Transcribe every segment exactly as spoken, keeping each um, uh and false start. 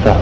Да.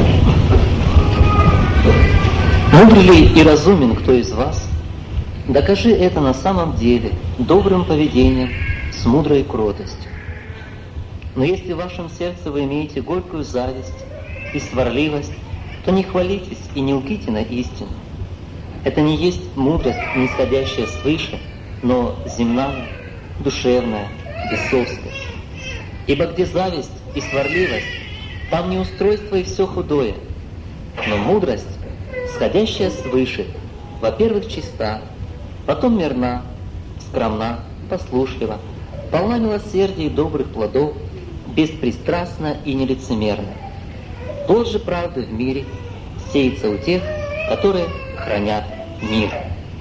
Мудрый ли и разумен кто из вас? Докажи это на самом деле добрым поведением с мудрой кротостью. Но если в вашем сердце вы имеете горькую зависть и сварливость, то не хвалитесь и не лгите на истину. Это не есть мудрость, нисходящая свыше, но земная, душевная, бесовская. Ибо где зависть и сварливость, там неустройство и все худое. Но мудрость, сходящая свыше, во-первых, чиста, потом мирна, скромна, послушлива, полна милосердия и добрых плодов, беспристрастна и нелицемерна. Плод же правды в мире сеется у тех, которые хранят мир.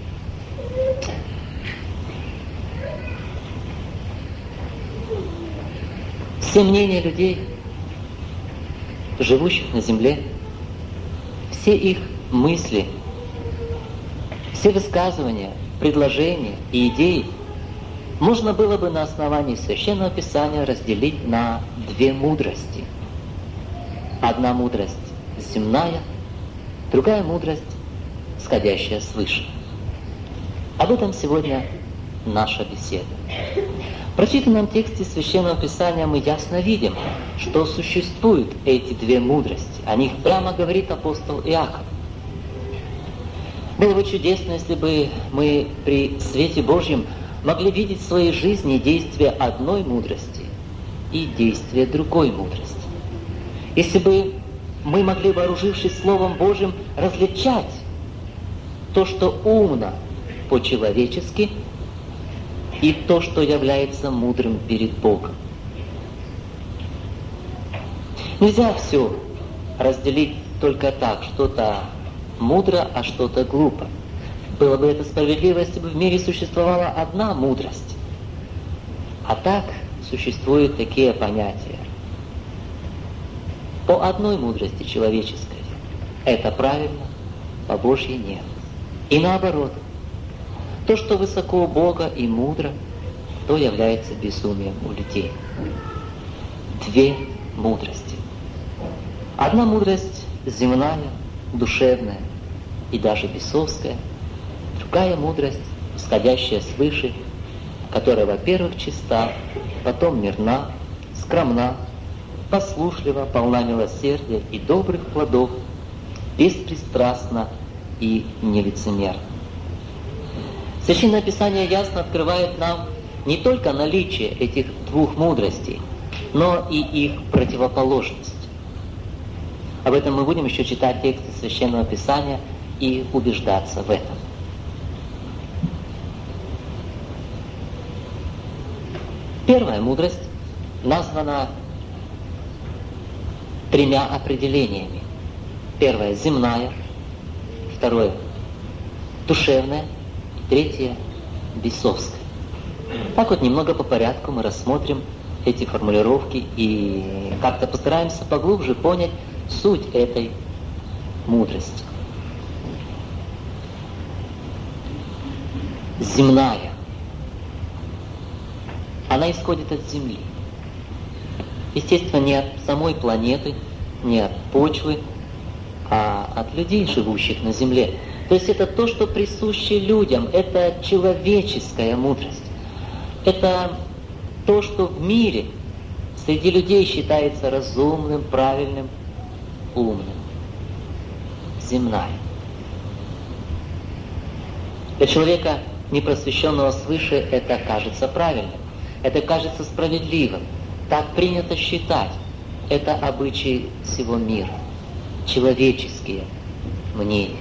Все мнения людей, живущих на земле, все их мысли, все высказывания, предложения и идеи можно было бы на основании Священного Писания разделить на две мудрости. Одна мудрость земная, другая мудрость, сходящая свыше. Об этом сегодня наша беседа. В прочитанном тексте Священного Писания мы ясно видим, что существуют эти две мудрости. О них прямо говорит апостол Иаков. Было бы чудесно, если бы мы при свете Божьем могли видеть в своей жизни действия одной мудрости и действия другой мудрости. Если бы мы могли, вооружившись Словом Божьим, различать то, что умно по-человечески, и то, что является мудрым перед Богом. Нельзя все разделить только так, что-то мудро, а что-то глупо. Было бы это справедливо, если бы в мире существовала одна мудрость. А так существуют такие понятия. По одной мудрости человеческой это правильно, по Божьей нет. И наоборот, то, что высоко у Бога и мудро, то является безумием у людей. Две мудрости. Одна мудрость земная, душевная и даже бесовская. Другая мудрость, исходящая свыше, которая, во-первых, чиста, потом мирна, скромна, послушлива, полна милосердия и добрых плодов, беспристрастна и нелицемерна. Священное Писание ясно открывает нам не только наличие этих двух мудростей, но и их противоположность. Об этом мы будем еще читать тексты Священного Писания и убеждаться в этом. Первая мудрость названа тремя определениями. Первое – земная, второе – душевная, третье – бесовское. Так вот, немного по порядку мы рассмотрим эти формулировки и как-то постараемся поглубже понять суть этой мудрости. Земная. Она исходит от Земли. Естественно, не от самой планеты, не от почвы, а от людей, живущих на Земле. То есть это то, что присуще людям, это человеческая мудрость. Это то, что в мире среди людей считается разумным, правильным, умным. Земная. Для человека, не просвещенного свыше, это кажется правильным, это кажется справедливым. Так принято считать. Это обычаи всего мира, человеческие мнения.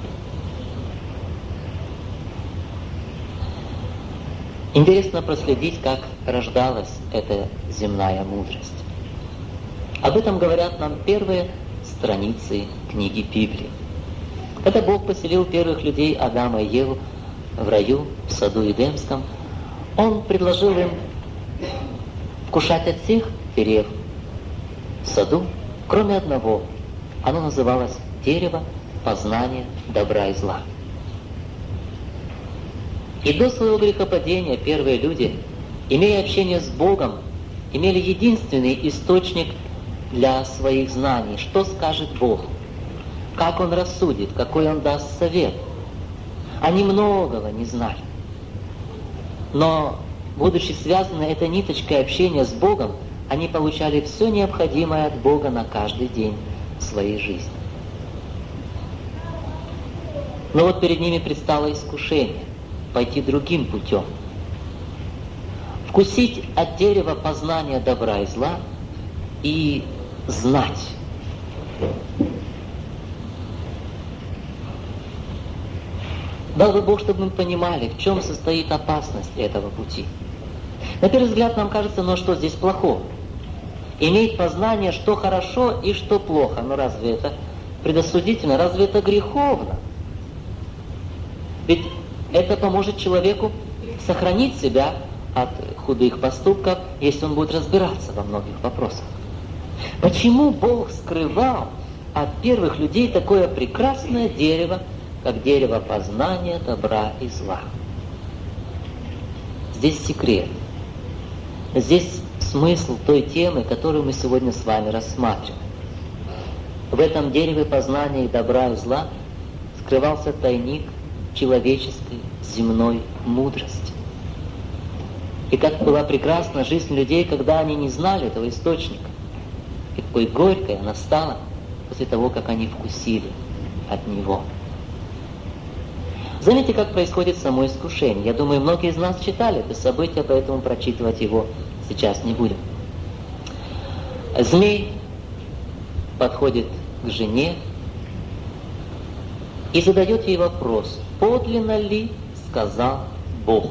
Интересно проследить, как рождалась эта земная мудрость. Об этом говорят нам первые страницы книги Библии. Когда Бог поселил первых людей Адама и Еву в раю, в саду Эдемском, Он предложил им вкушать от всех дерев в саду, кроме одного. Оно называлось дерево познания добра и зла. И до своего грехопадения первые люди, имея общение с Богом, имели единственный источник для своих знаний, что скажет Бог, как Он рассудит, какой Он даст совет. Они многого не знали. Но, будучи связаны этой ниточкой общения с Богом, они получали все необходимое от Бога на каждый день своей жизни. Но вот перед ними предстало искушение пойти другим путем. Вкусить от дерева познания добра и зла и знать. Дал бы Бог, чтобы мы понимали, в чем состоит опасность этого пути. На первый взгляд нам кажется, ну что здесь плохого? Иметь познание, что хорошо и что плохо. Но разве это предосудительно? Разве это греховно? Ведь это поможет человеку сохранить себя от худых поступков, если он будет разбираться во многих вопросах. Почему Бог скрывал от первых людей такое прекрасное дерево, как дерево познания добра и зла? Здесь секрет. Здесь смысл той темы, которую мы сегодня с вами рассматриваем. В этом дереве познания добра и зла скрывался тайник человеческой земной мудрости. И как была прекрасна жизнь людей, когда они не знали этого источника. И какой горькой она стала после того, как они вкусили от него. Заметьте, как происходит само искушение. Я думаю, многие из нас читали это событие, поэтому прочитывать его сейчас не будем. Змей подходит к жене и задает ей вопрос: подлинно ли сказал Бог?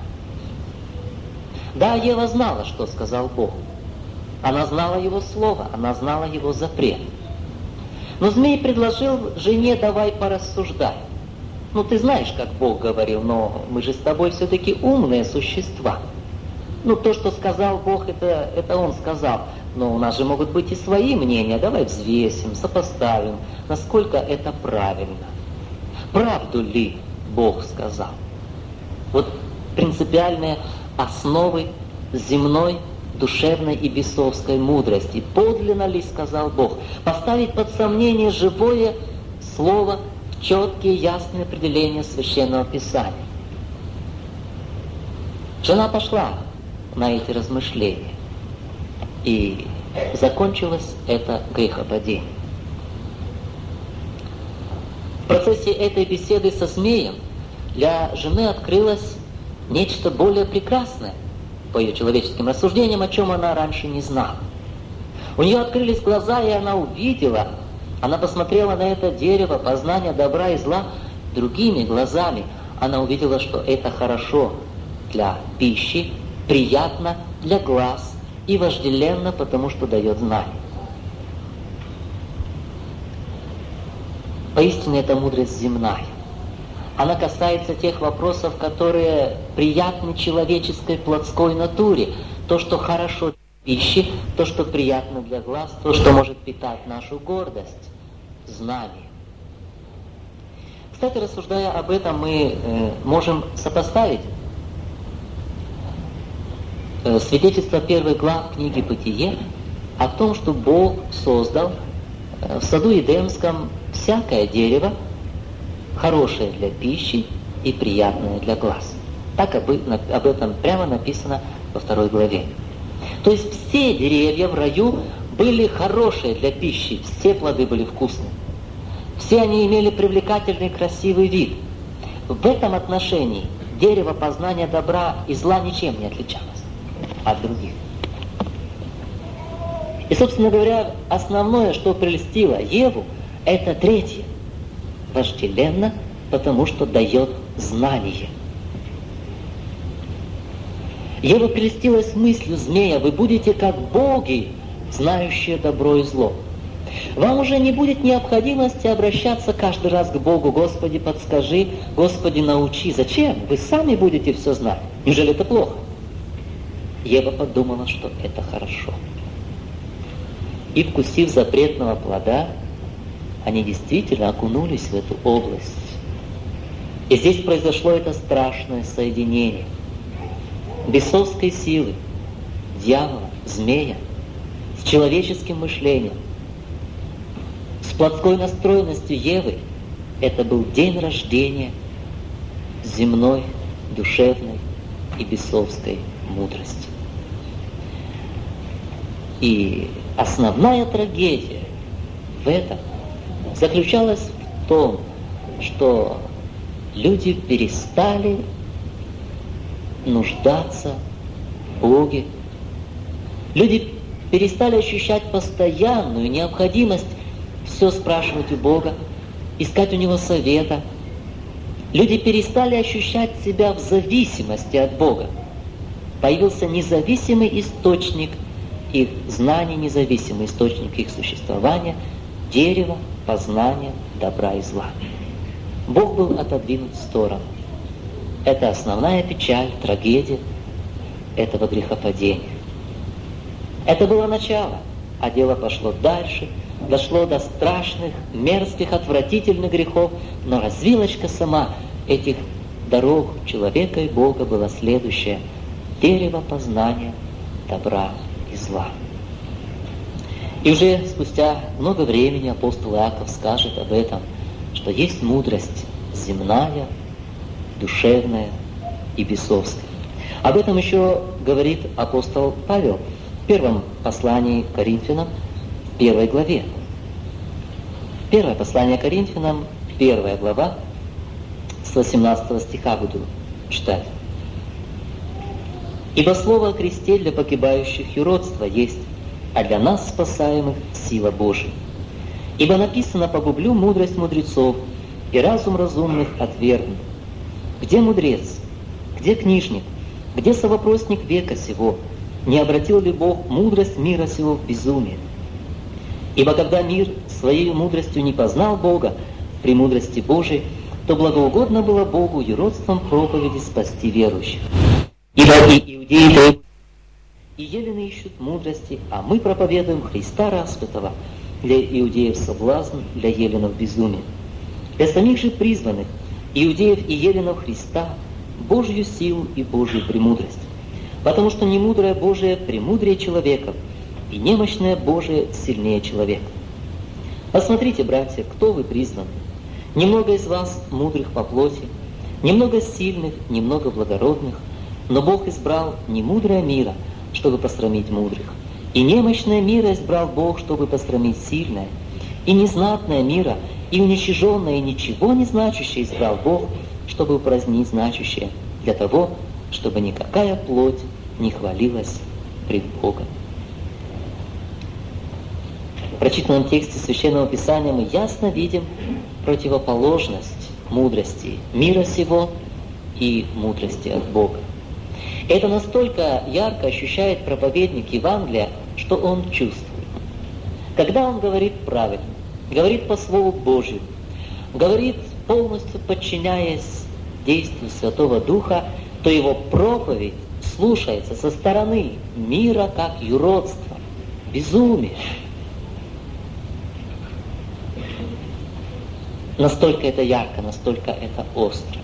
Да, Ева знала, что сказал Бог. Она знала Его слово, она знала Его запрет. Но змей предложил жене: давай порассуждай. Ну, ты знаешь, как Бог говорил, но мы же с тобой все-таки умные существа. Ну, то, что сказал Бог, это, это Он сказал. Но у нас же могут быть и свои мнения. Давай взвесим, сопоставим, насколько это правильно. Правду ли Бог сказал? Вот принципиальные основы земной, душевной и бесовской мудрости. Подлинно ли сказал Бог? Поставить под сомнение живое слово, четкие, ясные определения Священного Писания. Жена пошла на эти размышления, и закончилось это грехопадение. В процессе этой беседы со змеем для жены открылось нечто более прекрасное по ее человеческим рассуждениям, о чем она раньше не знала. У нее открылись глаза, и она увидела, она посмотрела на это дерево познания добра и зла другими глазами. Она увидела, что это хорошо для пищи, приятно для глаз и вожделенно, потому что дает знания. Поистине, это мудрость земная. Она касается тех вопросов, которые приятны человеческой плотской натуре. То, что хорошо для пищи, то, что приятно для глаз, то, что может питать нашу гордость, знание. Кстати, рассуждая об этом, мы э, можем сопоставить э, свидетельство первых глав книги «Бытие» о том, что Бог создал э, в саду Эдемском всякое дерево, хорошее для пищи и приятное для глаз. Так об, об этом прямо написано во второй главе. То есть все деревья в раю были хорошие для пищи, все плоды были вкусные. Все они имели привлекательный красивый вид. В этом отношении дерево познания добра и зла ничем не отличалось от других. И, собственно говоря, основное, что прельстило Еву, это третье. Вожделенно, потому что дает знание. Ева прельстилась мыслью змея: вы будете как боги, знающие добро и зло. Вам уже не будет необходимости обращаться каждый раз к Богу: Господи, подскажи, Господи, научи. Зачем? Вы сами будете все знать. Неужели это плохо? Ева подумала, что это хорошо. И, вкусив запретного плода, они действительно окунулись в эту область. И здесь произошло это страшное соединение бесовской силы, дьявола, змея, с человеческим мышлением, с плотской настроенностью Евы. Это был день рождения земной, душевной и бесовской мудрости. И основная трагедия в этом заключалась в том, что люди перестали нуждаться в Боге. Люди перестали ощущать постоянную необходимость все спрашивать у Бога, искать у Него совета. Люди перестали ощущать себя в зависимости от Бога. Появился независимый источник их знаний, независимый источник их существования, дерево познания добра и зла. Бог был отодвинут в сторону. Это основная печаль, трагедия этого грехопадения. Это было начало, а дело пошло дальше, дошло до страшных, мерзких, отвратительных грехов, но развилочка сама этих дорог человека и Бога была следующая: дерево познания добра и зла. И уже спустя много времени апостол Иаков скажет об этом, что есть мудрость земная, душевная и бесовская. Об этом еще говорит апостол Павел в первом послании к Коринфянам, в первой главе. Первое послание к Коринфянам, первая глава, с восемнадцатого стиха буду читать. «Ибо слово о кресте для погибающих юродство есть, а для нас, спасаемых, сила Божия. Ибо написано: погублю мудрость мудрецов, и разум разумных отвергну. Где мудрец? Где книжник? Где совопросник века сего? Не обратил ли Бог мудрость мира сего в безумие? Ибо когда мир своей мудростью не познал Бога в премудрости Божией, то благоугодно было Богу юродством проповеди спасти верующих. Ибо и иудеи и елены ищут мудрости, а мы проповедуем Христа распятого, для иудеев соблазн, для еленов безумие. Для самих же призванных, иудеев и еленов Христа, Божью силу и Божью премудрость. Потому что немудрое Божие премудрее человека, и немощное Божие сильнее человека. Посмотрите, братья, кто вы призваны. Немного из вас мудрых по плоти, немного сильных, немного благородных, но Бог избрал не мудрое мира, чтобы посрамить мудрых, и немощное мира избрал Бог, чтобы посрамить сильное, и незнатное мира, и уничиженное, и ничего не значащее избрал Бог, чтобы упразднить значащее, для того, чтобы никакая плоть не хвалилась пред Богом». В прочитанном тексте Священного Писания мы ясно видим противоположность мудрости мира сего и мудрости от Бога. Это настолько ярко ощущает проповедник Евангелия, что он чувствует. Когда он говорит правильно, говорит по Слову Божию, говорит полностью подчиняясь действию Святого Духа, то его проповедь слушается со стороны мира как юродство, безумие. Настолько это ярко, настолько это остро.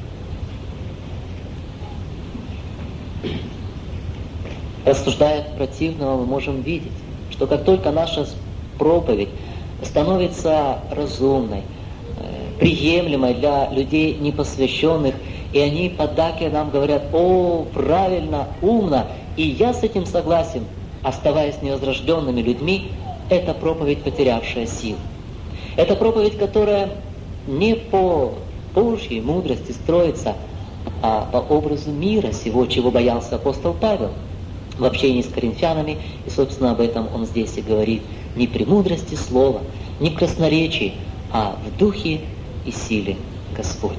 Рассуждая противного, мы можем видеть, что как только наша проповедь становится разумной, приемлемой для людей непосвященных, и они поддакивая нам говорят: «О, правильно, умно», и я с этим согласен, оставаясь невозрожденными людьми, это проповедь, потерявшая силу. Это проповедь, которая не по Божьей мудрости строится, а по образу мира сего, чего боялся апостол Павел в общении с коринфянами, и, собственно, об этом он здесь и говорит: не при мудрости слова, не в красноречии, а в духе и силе Господней.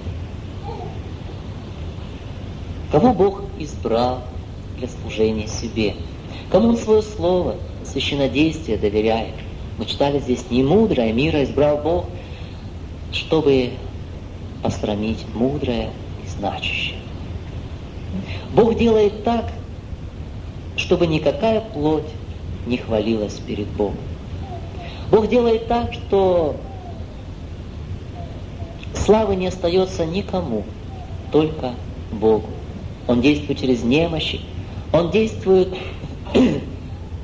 Кого Бог избрал для служения себе? Кому Он свое слово, священнодействие доверяет? Мы читали здесь: не мудрое мира избрал Бог, чтобы посрамить мудрое и значащее. Бог делает так, чтобы никакая плоть не хвалилась перед Богом. Бог делает так, что славы не остается никому, только Богу. Он действует через немощи, Он действует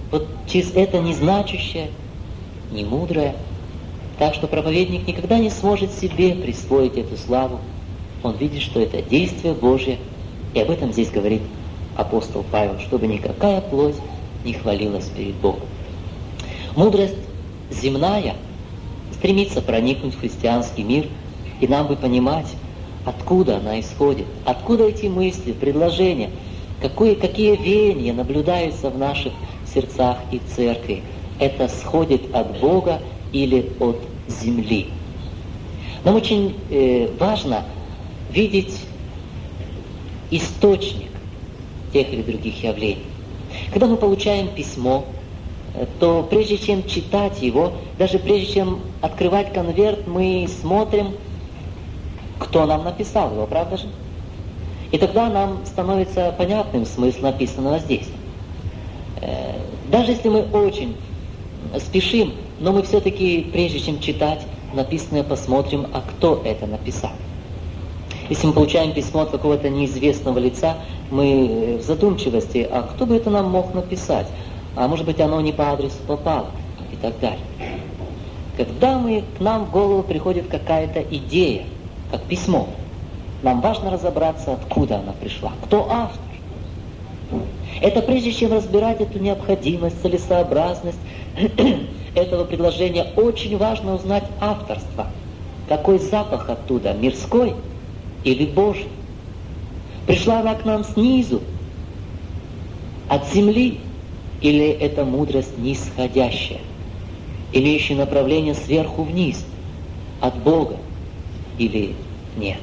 вот через это незначущее, немудрое. Так что проповедник никогда не сможет себе присвоить эту славу. Он видит, что это действие Божье, и об этом здесь говорит апостол Павел, чтобы никакая плоть не хвалилась перед Богом. Мудрость земная стремится проникнуть в христианский мир, и нам бы понимать, откуда она исходит, откуда эти мысли, предложения, какие, какие веяния наблюдаются в наших сердцах и церкви. Это сходит от Бога или от земли. Нам очень э, важно видеть источник тех или других явлений. Когда мы получаем письмо, то прежде чем читать его, даже прежде чем открывать конверт, мы смотрим, кто нам написал его, правда же? И тогда нам становится понятным смысл написанного здесь. Даже если мы очень спешим, но мы все-таки, прежде чем читать написанное, посмотрим, а кто это написал. Если мы получаем письмо от какого-то неизвестного лица, мы в задумчивости, а кто бы это нам мог написать? А может быть, оно не по адресу попало, и так далее. Когда мы, к нам в голову приходит какая-то идея, как письмо, нам важно разобраться, откуда она пришла, кто автор. Это прежде чем разбирать эту необходимость, целесообразность этого предложения, очень важно узнать авторство. Какой запах оттуда, мирской или Божий? Пришла она к нам снизу, от земли, или это мудрость нисходящая, имеющая направление сверху вниз, от Бога, или нет?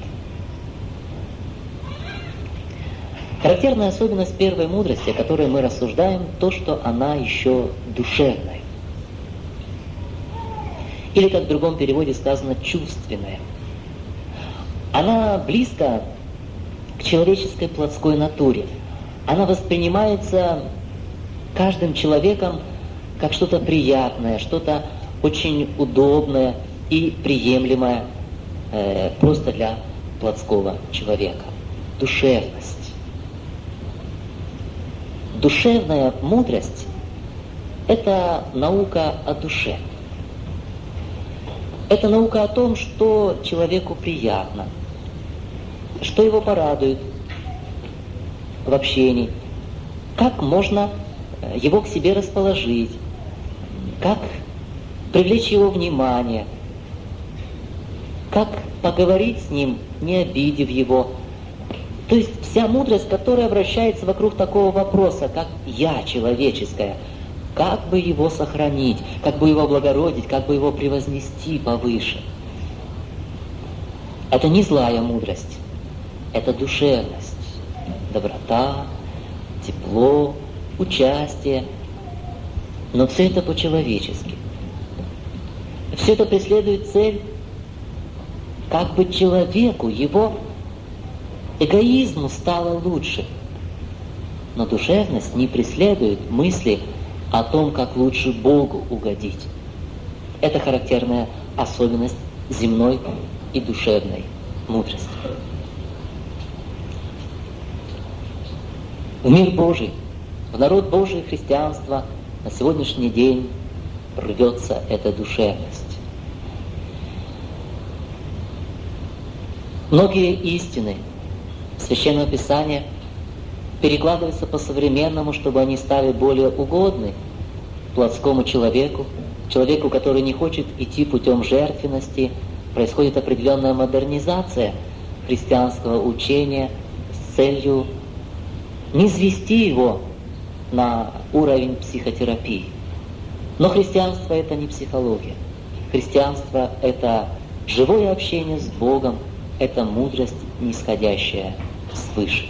Характерная особенность первой мудрости, о которой мы рассуждаем, то, что она еще душевная. Или, как в другом переводе сказано, чувственная. Она близка к человеческой плотской натуре. Она воспринимается каждым человеком как что-то приятное, что-то очень удобное и приемлемое э, просто для плотского человека. Душевность. Душевная мудрость – это наука о душе. Это наука о том, что человеку приятно, что его порадует в общении, как можно его к себе расположить, как привлечь его внимание, как поговорить с ним, не обидев его. То есть вся мудрость, которая вращается вокруг такого вопроса, как «я» человеческое, как бы его сохранить, как бы его облагородить, как бы его превознести повыше. Это не злая мудрость, это душевность, доброта, тепло, участие, но все это по-человечески. Все это преследует цель, как бы человеку, его эгоизму стало лучше. Но душевность не преследует мысли о том, как лучше Богу угодить. Это характерная особенность земной и душевной мудрости. В мир Божий, в народ Божий христианства на сегодняшний день рвется эта душевность. Многие истины Священного Писания перекладываются по-современному, чтобы они стали более угодны плотскому человеку, человеку, который не хочет идти путем жертвенности. Происходит определенная модернизация христианского учения с целью низвести его на уровень психотерапии. Но христианство – это не психология. Христианство – это живое общение с Богом, это мудрость, нисходящая свыше.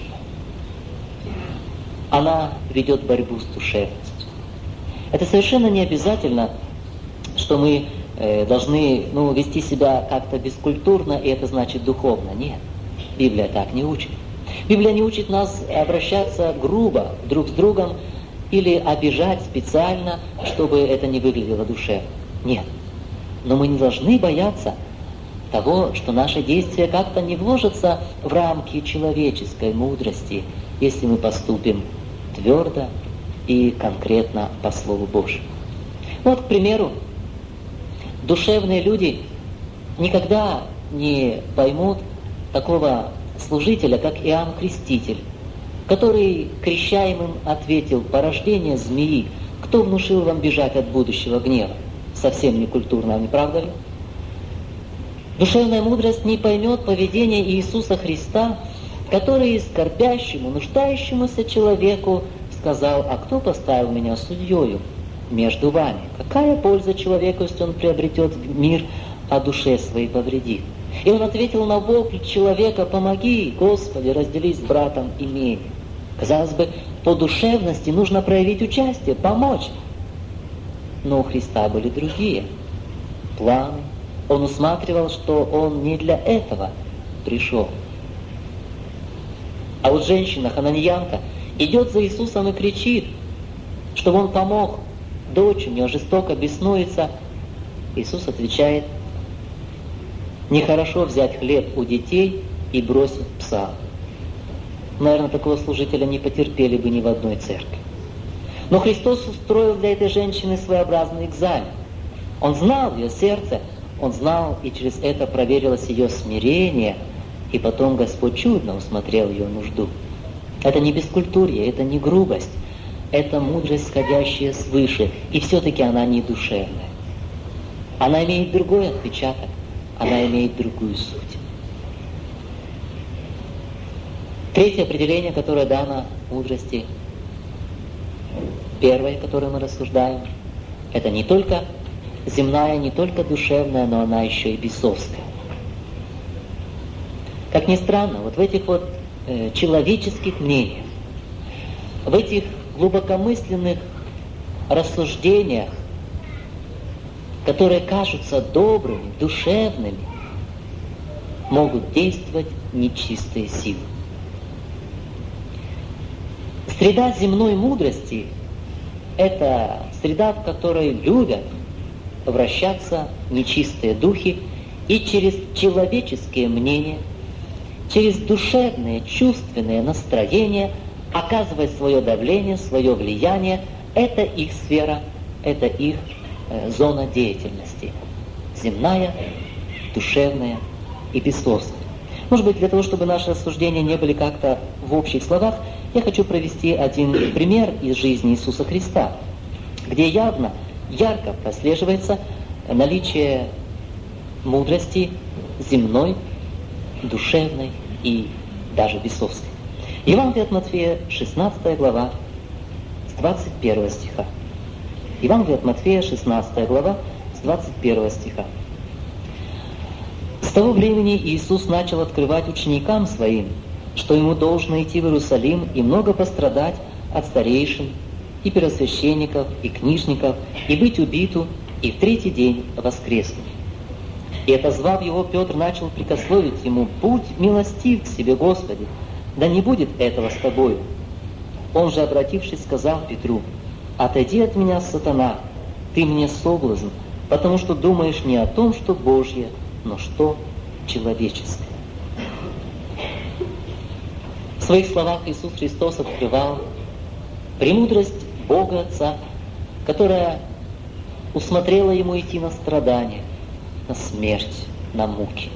Она ведет борьбу с душевностью. Это совершенно не обязательно, что мы э, должны ну, вести себя как-то бескультурно, и это значит духовно. Нет, Библия так не учит. Библия не учит нас обращаться грубо друг с другом или обижать специально, чтобы это не выглядело душевно. Нет. Но мы не должны бояться того, что наши действия как-то не вложатся в рамки человеческой мудрости, если мы поступим твердо, и конкретно по Слову Божьему. Вот, к примеру, душевные люди никогда не поймут такого служителя, как Иоанн Креститель, который крещаемым ответил: порождение змеи, кто внушил вам бежать от будущего гнева? Совсем не культурно, не правда ли? Душевная мудрость не поймет поведение Иисуса Христа, который скорбящему, нуждающемуся человеку сказал: а кто поставил меня судьею между вами? Какая польза человеку, если он приобретет мир, а душе своей повредит? И он ответил на вопль человека: помоги, Господи, разделись с братом имение. Казалось бы, по душевности нужно проявить участие, помочь. Но у Христа были другие планы. Он усматривал, что он не для этого пришел. А вот женщина, хананеянка, идет за Иисусом и кричит, чтобы он помог. Дочь у нее жестоко беснуется. Иисус отвечает: нехорошо взять хлеб у детей и бросить пса. Наверное, такого служителя не потерпели бы ни в одной церкви. Но Христос устроил для этой женщины своеобразный экзамен. Он знал ее сердце, Он знал, и через это проверилось ее смирение, и потом Господь чудно усмотрел ее нужду. Это не бескультурье, это не грубость, это мудрость, сходящая свыше, и все-таки она не душевная. Она имеет другой отпечаток, она имеет другую суть. Третье определение, которое дано мудрости, первое, которое мы рассуждаем, это не только земная, не только душевная, но она еще и бесовская. Как ни странно, вот в этих вот э, человеческих мнениях, в этих глубокомысленных рассуждениях, которые кажутся добрыми, душевными, могут действовать нечистые силы. Среда земной мудрости – это среда, в которой любят вращаться нечистые духи, и через человеческие мнения, через душевные, чувственные настроения оказывать свое давление, свое влияние. Это их сфера, это их э, зона деятельности. Земная, душевная и бесовская. Может быть, для того, чтобы наши рассуждения не были как-то в общих словах, я хочу провести один пример из жизни Иисуса Христа, где явно, ярко прослеживается наличие мудрости земной, душевной и даже бесовской. Евангелие от Матфея, шестнадцатая глава, с двадцать первого стиха. Евангелие от Матфея, шестнадцатая глава, с двадцать первого стиха. С того времени Иисус начал открывать ученикам Своим, что Ему должно идти в Иерусалим и много пострадать от старейшин, и первосвященников, и книжников, и быть убиту, и в третий день воскреснуть. И отозвав Его, Петр начал прикословить Ему: «Будь милостив к себе, Господи, да не будет этого с Тобою». Он же, обратившись, сказал Петру: «Отойди от меня, сатана, ты мне соблазн, потому что думаешь не о том, что Божье, но что человеческое». В своих словах Иисус Христос открывал премудрость Бога Отца, которая усмотрела Ему идти на страдания, на смерть, на муки.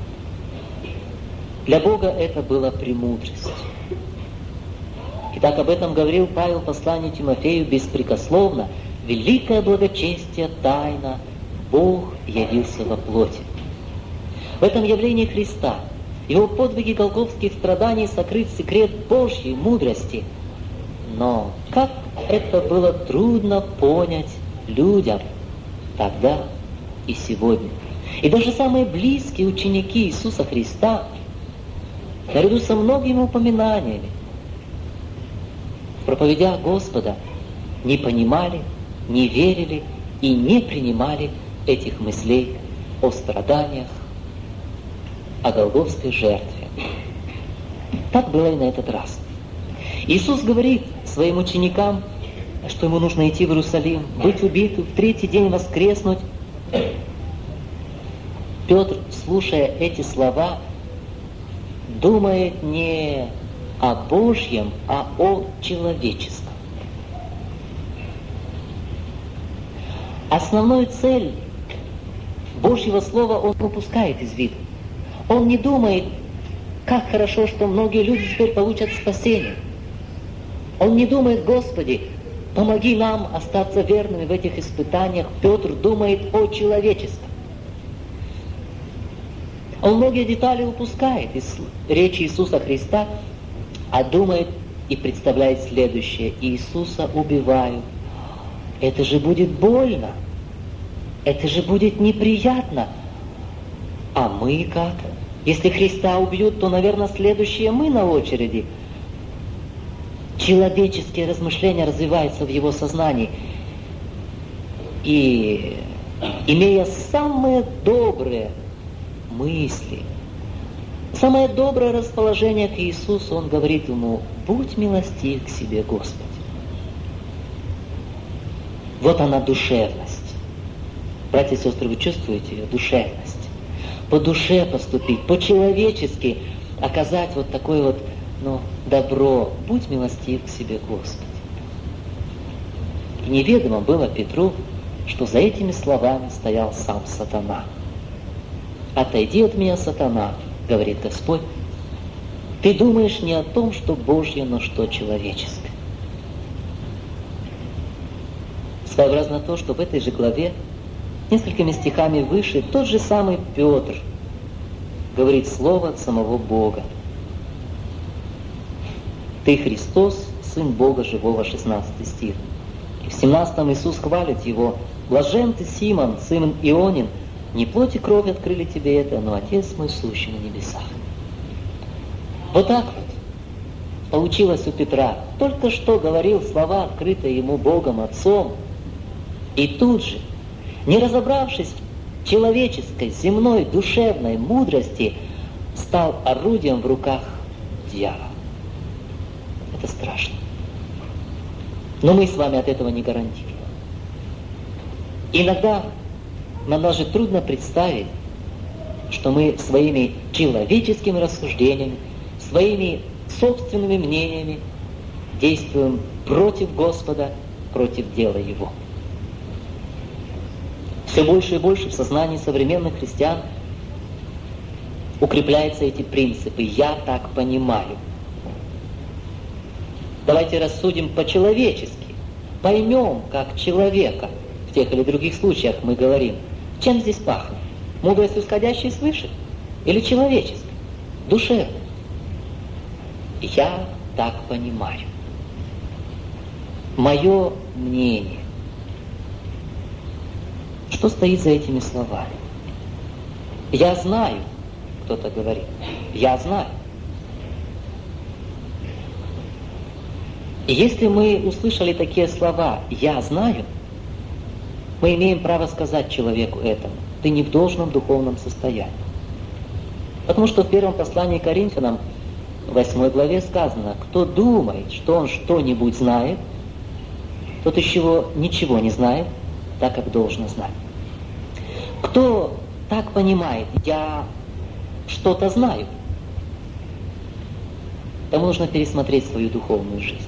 Для Бога это была премудрость. Итак, об этом говорил Павел в послании Тимофею беспрекословно: «Великое благочестие тайна, Бог явился во плоти». В этом явлении Христа, в Его подвиге голгофских страданий сокрыт секрет Божьей мудрости. Но как это было трудно понять людям тогда и сегодня. И даже самые близкие ученики Иисуса Христа, наряду со многими упоминаниями в проповедях Господа, не понимали, не верили и не принимали этих мыслей о страданиях, о голгофской жертве. Так было и на этот раз. Иисус говорит своим ученикам, что ему нужно идти в Иерусалим, быть убитым, в третий день воскреснуть. Петр, слушая эти слова, думает не о Божьем, а о человеческом. основную цель Божьего Слова он упускает из виду. Он не думает, как хорошо, что многие люди теперь получат спасение. Он не думает, Господи, помоги нам остаться верными в этих испытаниях. Петр думает о человеческом. Он многие детали упускает из речи Иисуса Христа, а думает и представляет следующее. Иисуса убивают. Это же будет больно. Это же будет неприятно. А мы как? Если Христа убьют, то, наверное, следующие мы на очереди. Человеческие размышления развиваются в его сознании. И, имея самые добрые мысли, самое доброе расположение к Иисусу, он говорит ему: будь милостив к себе, Господи. Вот она душевность. Братья и сестры, вы чувствуете ее душевность? По душе поступить, по-человечески оказать вот такое вот, ну, добро. Будь милостив к себе, Господи. И неведомо было Петру, что за этими словами стоял сам сатана. «Отойди от меня, сатана, — говорит Господь, — ты думаешь не о том, что Божье, но что человеческое». Своеобразно то, что в этой же главе, несколькими стихами выше, тот же самый Петр говорит слово от самого Бога. «Ты Христос, Сын Бога Живого», шестнадцатый стих. И в семнадцатом Иисус хвалит его: «Блажен ты, Симон, сын Ионин, не плоть и кровь открыли тебе это, но Отец мой сущий на небесах». Вот так вот получилось у Петра. Только что говорил слова, открытые ему Богом Отцом, и тут же, не разобравшись в человеческой, земной, душевной мудрости, стал орудием в руках дьявола. Это страшно. Но мы с вами от этого не гарантируем. Иногда нам даже трудно представить, что мы своими человеческими рассуждениями, своими собственными мнениями действуем против Господа, против дела Его. Все больше и больше в сознании современных христиан укрепляются эти принципы. «Я так понимаю». Давайте рассудим по-человечески, поймем, как человека. В тех или других случаях мы говорим, чем здесь пахнет? Мудростью, исходящей свыше? Или человеческой, душевной? «Я так понимаю». Мое мнение. Что стоит за этими словами? «Я знаю», кто-то говорит. «Я знаю». И если мы услышали такие слова «я знаю», мы имеем право сказать человеку этому: ты не в должном духовном состоянии. Потому что в первом послании к Коринфянам, в восьмой главе сказано: кто думает, что он что-нибудь знает, тот еще ничего не знает, так как должно знать. Кто так понимает: я что-то знаю, тому нужно пересмотреть свою духовную жизнь.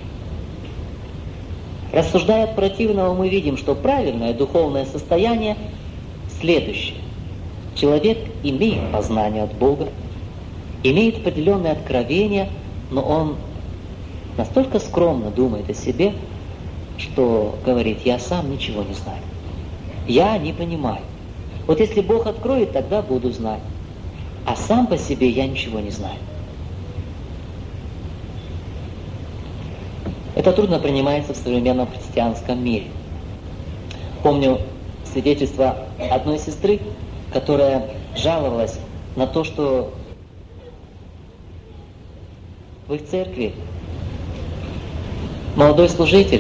Рассуждая от противного, мы видим, что правильное духовное состояние следующее. Человек имеет познание от Бога, имеет определенное откровение, но он настолько скромно думает о себе, что говорит: я сам ничего не знаю, я не понимаю. Вот если Бог откроет, тогда буду знать, а сам по себе я ничего не знаю. Это трудно принимается в современном христианском мире. Помню свидетельство одной сестры, которая жаловалась на то, что в их церкви молодой служитель,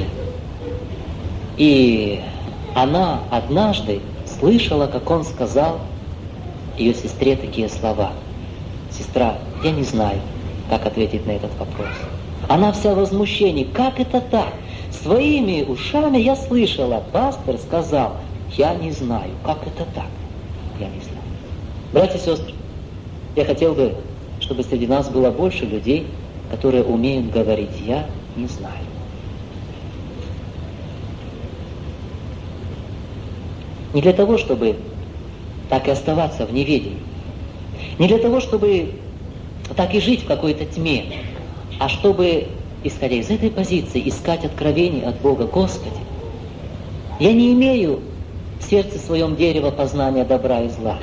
и она однажды слышала, как он сказал ее сестре такие слова: «Сестра, я не знаю, как ответить на этот вопрос». Она вся в возмущении: как это так? Своими ушами я слышала, пастор сказал, я не знаю, как это так? Я не знаю. Братья и сестры, я хотел бы, чтобы среди нас было больше людей, которые умеют говорить: я не знаю. Не для того, чтобы так и оставаться в неведении. Не для того, чтобы так и жить в какой-то тьме, а чтобы, исходя из этой позиции, искать откровений от Бога. Господи, я не имею в сердце своем дерева познания добра и зла.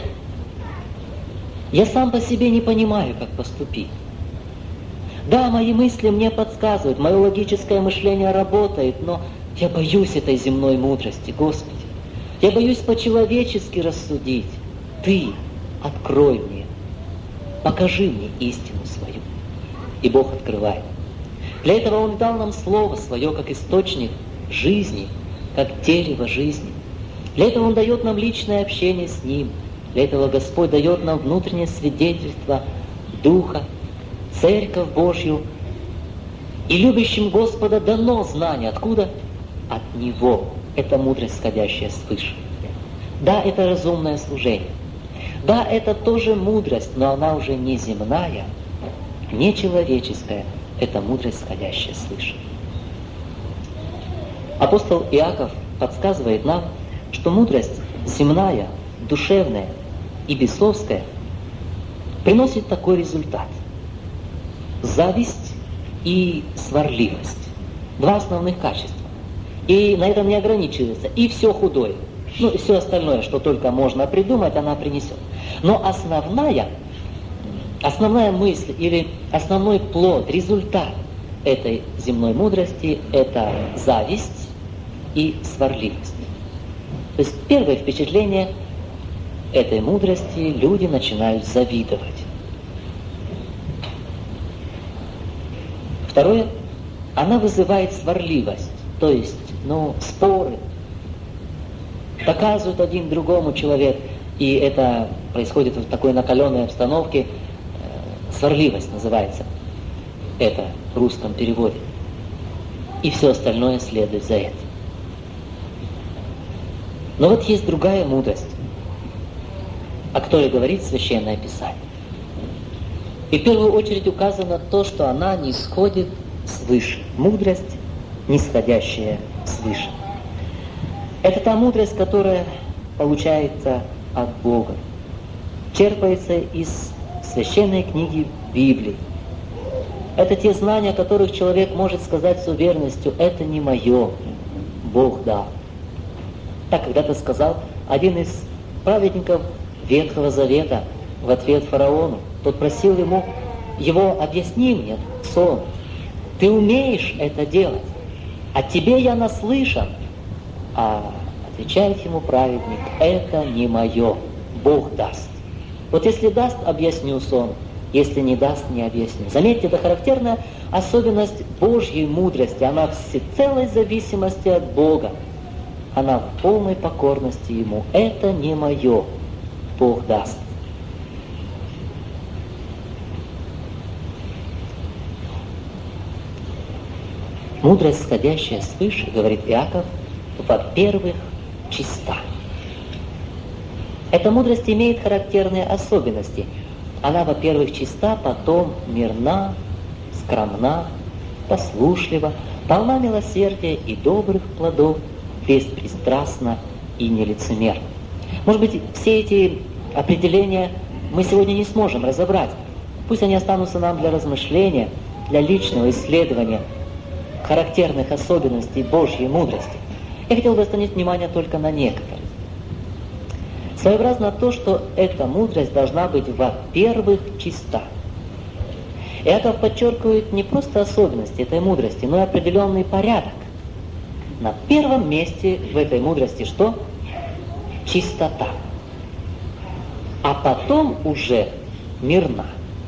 Я сам по себе не понимаю, как поступить. Да, мои мысли мне подсказывают, мое логическое мышление работает, но я боюсь этой земной мудрости, Господи. Я боюсь по-человечески рассудить. Ты открой мне, покажи мне истину свою. И Бог открывает. Для этого Он дал нам Слово Свое, как источник жизни, как дерево жизни. Для этого Он дает нам личное общение с Ним. Для этого Господь дает нам внутреннее свидетельство Духа, Церковь Божью. И любящим Господа дано знание. Откуда? От Него. Это мудрость, сходящая свыше. Да, это разумное служение. Да, это тоже мудрость, но она уже не земная, не человеческая. Это мудрость, сходящая свыше. Апостол Иаков подсказывает нам, что мудрость земная, душевная и бесовская приносит такой результат. Зависть и сварливость. Два основных качества. И на этом не ограничивается. И все худое. Ну, и все остальное, что только можно придумать, она принесет. Но основная, основная мысль или основной плод, результат этой земной мудрости – это зависть и сварливость. То есть первое впечатление этой мудрости – люди начинают завидовать. Второе – она вызывает сварливость, то есть, ну, споры, доказывают один другому человек, и это происходит в такой накаленной обстановке, сварливость называется это в русском переводе. И все остальное следует за этим. Но вот есть другая мудрость, о которой говорит Священное Писание. И в первую очередь указано то, что она не сходит свыше. Мудрость, нисходящая свыше. Это та мудрость, которая получается от Бога. Черпается из священной книги Библии. Это те знания, о которых человек может сказать с уверенностью: это не мое, Бог дал. Так когда-то сказал один из праведников Ветхого Завета в ответ фараону. Тот просил ему: его объясни мне сон. Ты умеешь это делать, от тебе я наслышан. А отвечает ему праведник: это не мое, Бог даст. Вот если даст, объясню сон, если не даст, не объясню. Заметьте, это характерная особенность Божьей мудрости. Она в всецелой зависимости от Бога. Она в полной покорности Ему. Это не мое, Бог даст. Мудрость, сходящая свыше, говорит Иаков, во-первых, чиста. Эта мудрость имеет характерные особенности. Она, во-первых, чиста, потом мирна, скромна, послушлива, полна милосердия и добрых плодов, беспристрастна и нелицемерна. Может быть, все эти определения мы сегодня не сможем разобрать. Пусть они останутся нам для размышления, для личного исследования характерных особенностей Божьей мудрости. Я хотел бы остановить внимание только на некоторых. Своеобразно то, что эта мудрость должна быть, во-первых, чиста. Иаков подчеркивает не просто особенности этой мудрости, но и определенный порядок. На первом месте в этой мудрости что? Чистота. А потом уже мирна.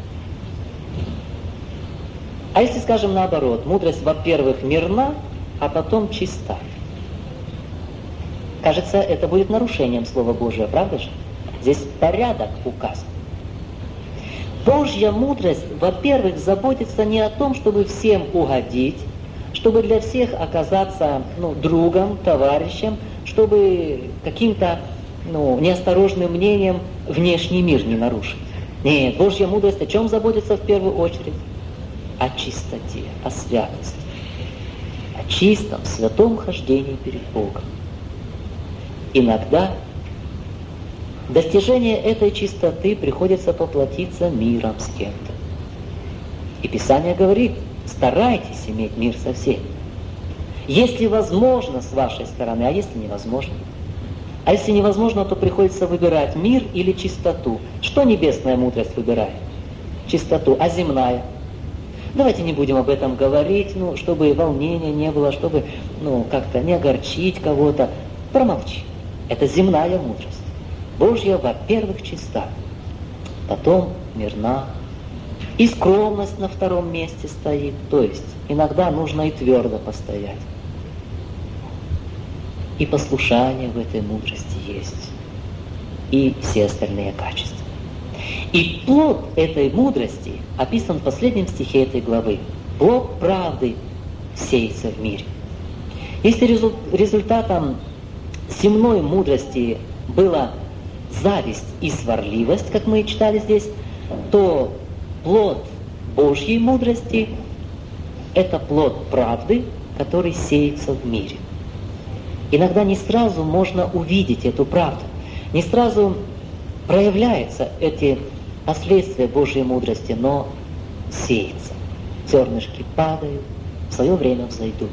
А если скажем наоборот, мудрость, во-первых, мирна, а потом чиста. Кажется, это будет нарушением Слова Божия, правда же? Здесь порядок указан. Божья мудрость, во-первых, заботится не о том, чтобы всем угодить, чтобы для всех оказаться ну, другом, товарищем, чтобы каким-то ну, неосторожным мнением внешний мир не нарушить. Нет, Божья мудрость о чем заботится в первую очередь? О чистоте, о святости, о чистом, святом хождении перед Богом. Иногда достижение этой чистоты приходится поплатиться миром с кем-то. И Писание говорит, старайтесь иметь мир со всеми. Если возможно с вашей стороны, а если невозможно? А если невозможно, то приходится выбирать мир или чистоту. Что небесная мудрость выбирает? Чистоту, а земная? Давайте не будем об этом говорить, ну, чтобы волнения не было, чтобы ну, как-то не огорчить кого-то. Промолчи. Это земная мудрость. Божья, во-первых, чиста, потом мирна. И скромность на втором месте стоит. То есть иногда нужно и твердо постоять. И послушание в этой мудрости есть. И все остальные качества. И плод этой мудрости описан в последнем стихе этой главы. Плод правды сеется в мире. Если результатом земной мудрости была зависть и сварливость, как мы читали здесь, то плод Божьей мудрости – это плод правды, который сеется в мире. Иногда не сразу можно увидеть эту правду, не сразу проявляются эти последствия Божьей мудрости, но сеется. Зернышки падают, в свое время взойдут.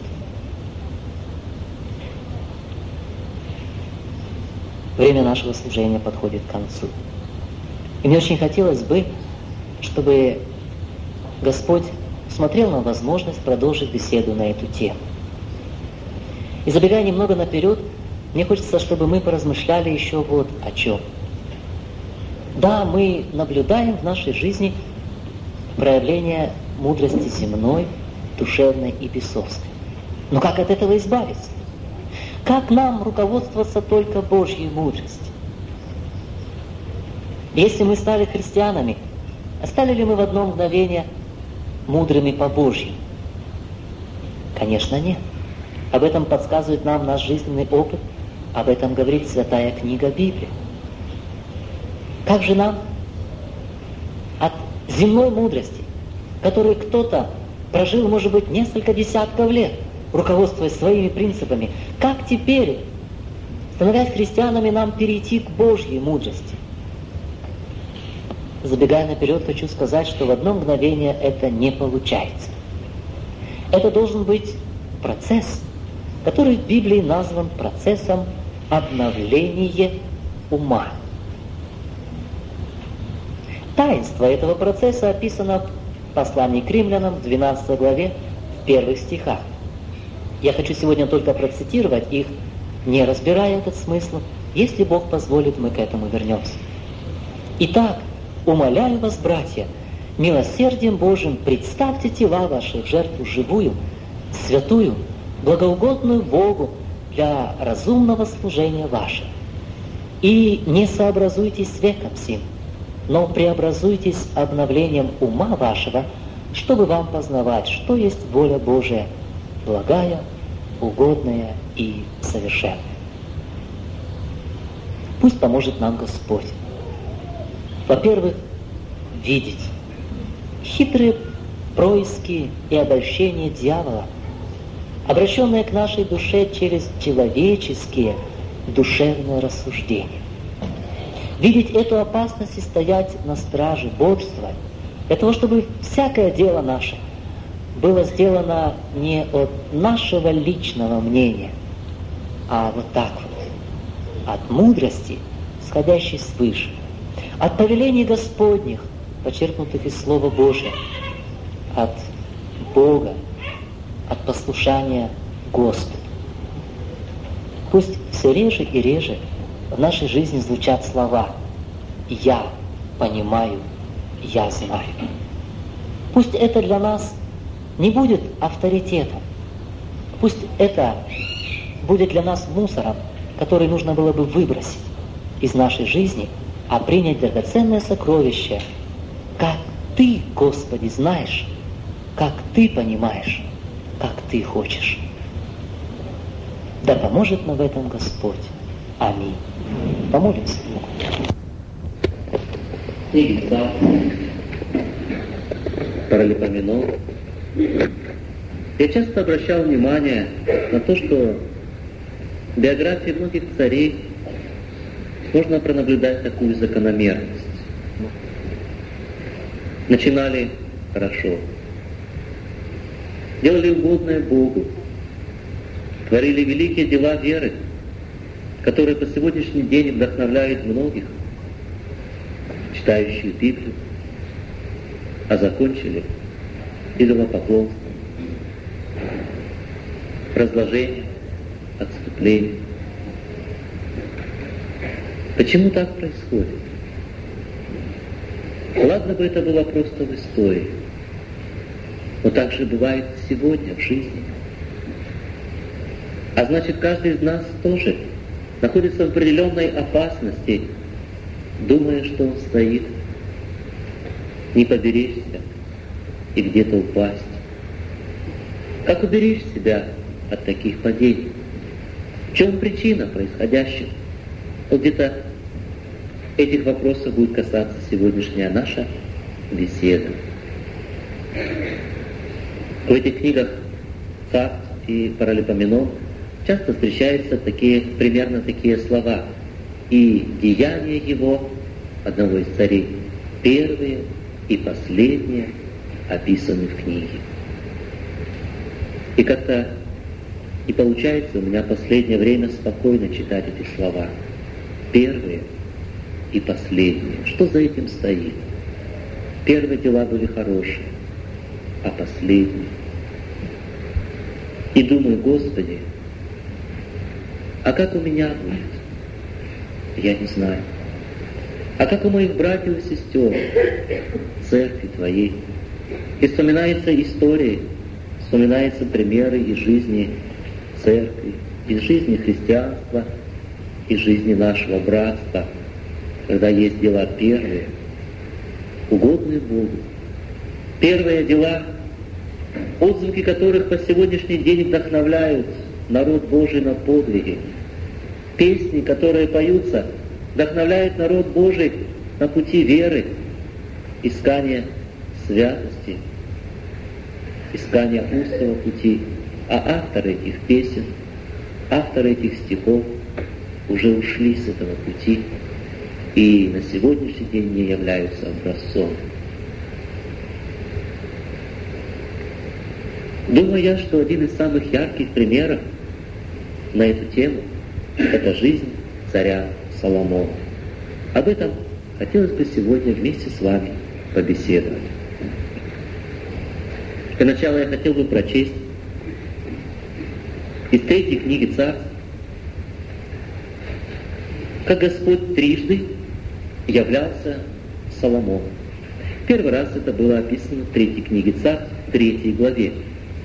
Время нашего служения подходит к концу. И мне очень хотелось бы, чтобы Господь смотрел на возможность продолжить беседу на эту тему. И забегая немного наперед, мне хочется, чтобы мы поразмышляли еще вот о чем. Да, мы наблюдаем в нашей жизни проявление мудрости земной, душевной и бесовской. Но как от этого избавиться? Как нам руководствоваться только Божьей мудростью? Если мы стали христианами, стали ли мы в одно мгновение мудрыми по Божьему? Конечно, нет. Об этом подсказывает нам наш жизненный опыт, об этом говорит Святая книга Библия. Как же нам от земной мудрости, которой кто-то прожил, может быть, несколько десятков лет, руководствуясь своими принципами, как теперь, становясь христианами, нам перейти к Божьей мудрости? Забегая наперед, хочу сказать, что в одно мгновение это не получается. Это должен быть процесс, который в Библии назван процессом обновления ума. Таинство этого процесса описано в послании к римлянам в двенадцатой главе, в первых стихах. Я хочу сегодня только процитировать их, не разбирая этот смысл. Если Бог позволит, мы к этому вернемся. Итак, умоляю вас, братья, милосердием Божьим представьте тела ваши в жертву живую, святую, благоугодную Богу для разумного служения вашего. И не сообразуйтесь с веком сим, но преобразуйтесь обновлением ума вашего, чтобы вам познавать, что есть воля Божия, благая, угодная и совершенная. Пусть поможет нам Господь. Во-первых, видеть хитрые происки и обольщения дьявола, обращенные к нашей душе через человеческие душевные рассуждения. Видеть эту опасность и стоять на страже, бодрствовать, для того, чтобы всякое дело наше было сделано не от нашего личного мнения, а вот так вот, от мудрости, сходящей свыше, от повелений Господних, почерпнутых из Слова Божия, от Бога, от послушания Господу. Пусть все реже и реже в нашей жизни звучат слова «Я понимаю, я знаю». Пусть это для нас не будет авторитетом. Пусть это будет для нас мусором, который нужно было бы выбросить из нашей жизни, а принять драгоценное сокровище, как Ты, Господи, знаешь, как Ты понимаешь, как Ты хочешь. Да поможет нам в этом Господь. Аминь. Помолимся Богу. Книги Царств, Паралипоменон. Я часто обращал внимание на то, что биографии многих царей можно пронаблюдать такую закономерность. Начинали хорошо, делали угодное Богу, творили великие дела веры, которые по сегодняшний день вдохновляют многих, читающих Библию, а закончили идолопоклонством, разложением, отступлением. Почему так происходит? Ладно бы это было просто в истории, но так же бывает сегодня в жизни. А значит, каждый из нас тоже находится в определенной опасности, думая, что он стоит, не поберечься и где-то упасть. Как уберечь себя от таких падений? В чем причина происходящего? Вот где-то этих вопросов будет касаться сегодняшняя наша беседа. В этих книгах «Царств» и «Паралипоменон» часто встречаются такие, примерно такие слова. И деяния его, одного из царей, первые и последние описаны в книге. И как-то не получается у меня в последнее время спокойно читать эти слова. Первые и последние. Что за этим стоит? Первые дела были хорошие, а последние. И думаю, Господи, а как у меня будет? Я не знаю. А как у моих братьев и сестер, церкви Твоей? И вспоминается история, вспоминаются примеры из жизни церкви, из жизни христианства, из жизни нашего братства, когда есть дела первые, угодные Богу. Первые дела, отзвуки которых по сегодняшний день вдохновляют народ Божий на подвиги. Песни, которые поются, вдохновляют народ Божий на пути веры, искания святости, искания узкого пути. А авторы этих песен, авторы этих стихов уже ушли с этого пути и на сегодняшний день не являются образцом. Думаю я, что один из самых ярких примеров на эту тему — это жизнь царя Соломона. Об этом хотелось бы сегодня вместе с вами побеседовать. Для начала я хотел бы прочесть из третьей книги Царств, как Господь трижды являлся Соломону. Первый раз это было описано в третьей книге Царств, в третьей главе,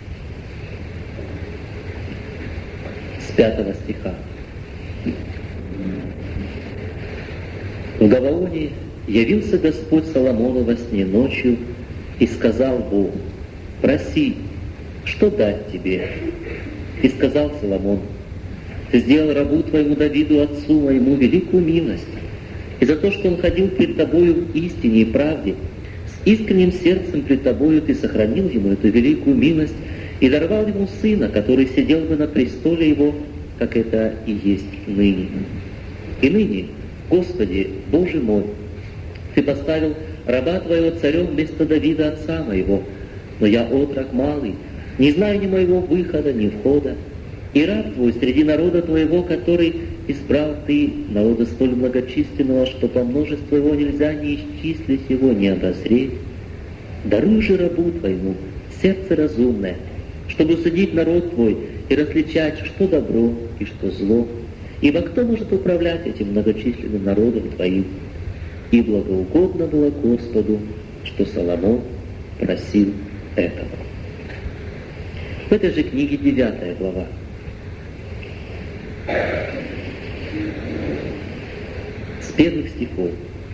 с пятого стиха. В Гаваоне явился Господь Соломону во сне ночью и сказал Богу: «Проси, что дать тебе?» И сказал Соломон: «Ты сделал рабу твоему Давиду, отцу моему, великую милость, и за то, что он ходил пред тобою в истине и правде, с искренним сердцем пред тобою ты сохранил ему эту великую милость и даровал ему сына, который сидел бы на престоле его, как это и есть ныне. И ныне, Господи, Боже мой, ты поставил раба твоего царем вместо Давида, отца моего, но я отрок малый, не знаю ни моего выхода, ни входа. И раб твой среди народа твоего, который избрал ты, народа столь многочисленного, что по множеству его нельзя ни исчислить его, ни обозреть. Даруй же рабу твоему сердце разумное, чтобы судить народ твой и различать, что добро и что зло. Ибо кто может управлять этим многочисленным народом твоим? И благоугодно было Господу, что Соломон просил этого». В этой же книге девятая глава. С первых стихов.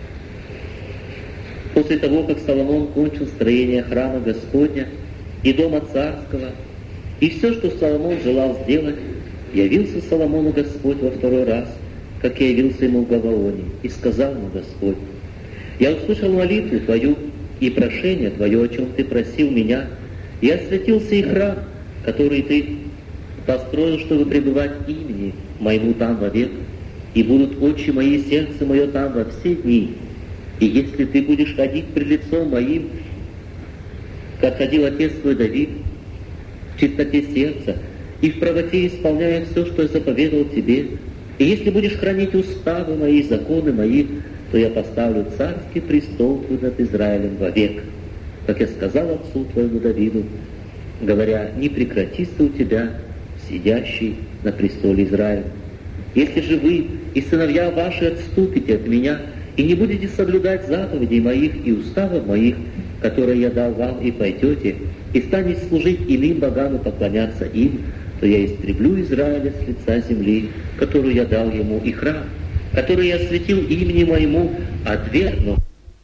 После того, как Соломон кончил строение храма Господня и дома царского, и все, что Соломон желал сделать, явился Соломону Господь во второй раз, как и явился ему в Гаваоне, и сказал ему Господь: «Я услышал молитву твою и прошение твое, о чем ты просил меня, и осветился и храм, который ты построил, чтобы пребывать имени моему там вовек. и будут очи мои и сердце мое там во все дни. И если ты будешь ходить пред лицом моим, как ходил отец твой Давид, в чистоте сердца и в правоте исполняя все, что я заповедовал тебе, и если будешь хранить уставы мои, законы мои, то я поставлю царский престол твой над Израилем вовек, как я сказал отцу твоему Давиду, говоря, не прекратится у тебя сидящий на престоле Израиля. Если же вы и сыновья ваши отступите от меня и не будете соблюдать заповедей моих и уставов моих, которые я дал вам, и пойдете, и станете служить иным богам и поклоняться им, то я истреблю Израиля с лица земли, которую я дал ему, и храм, который я осветил имени моему, отвергну,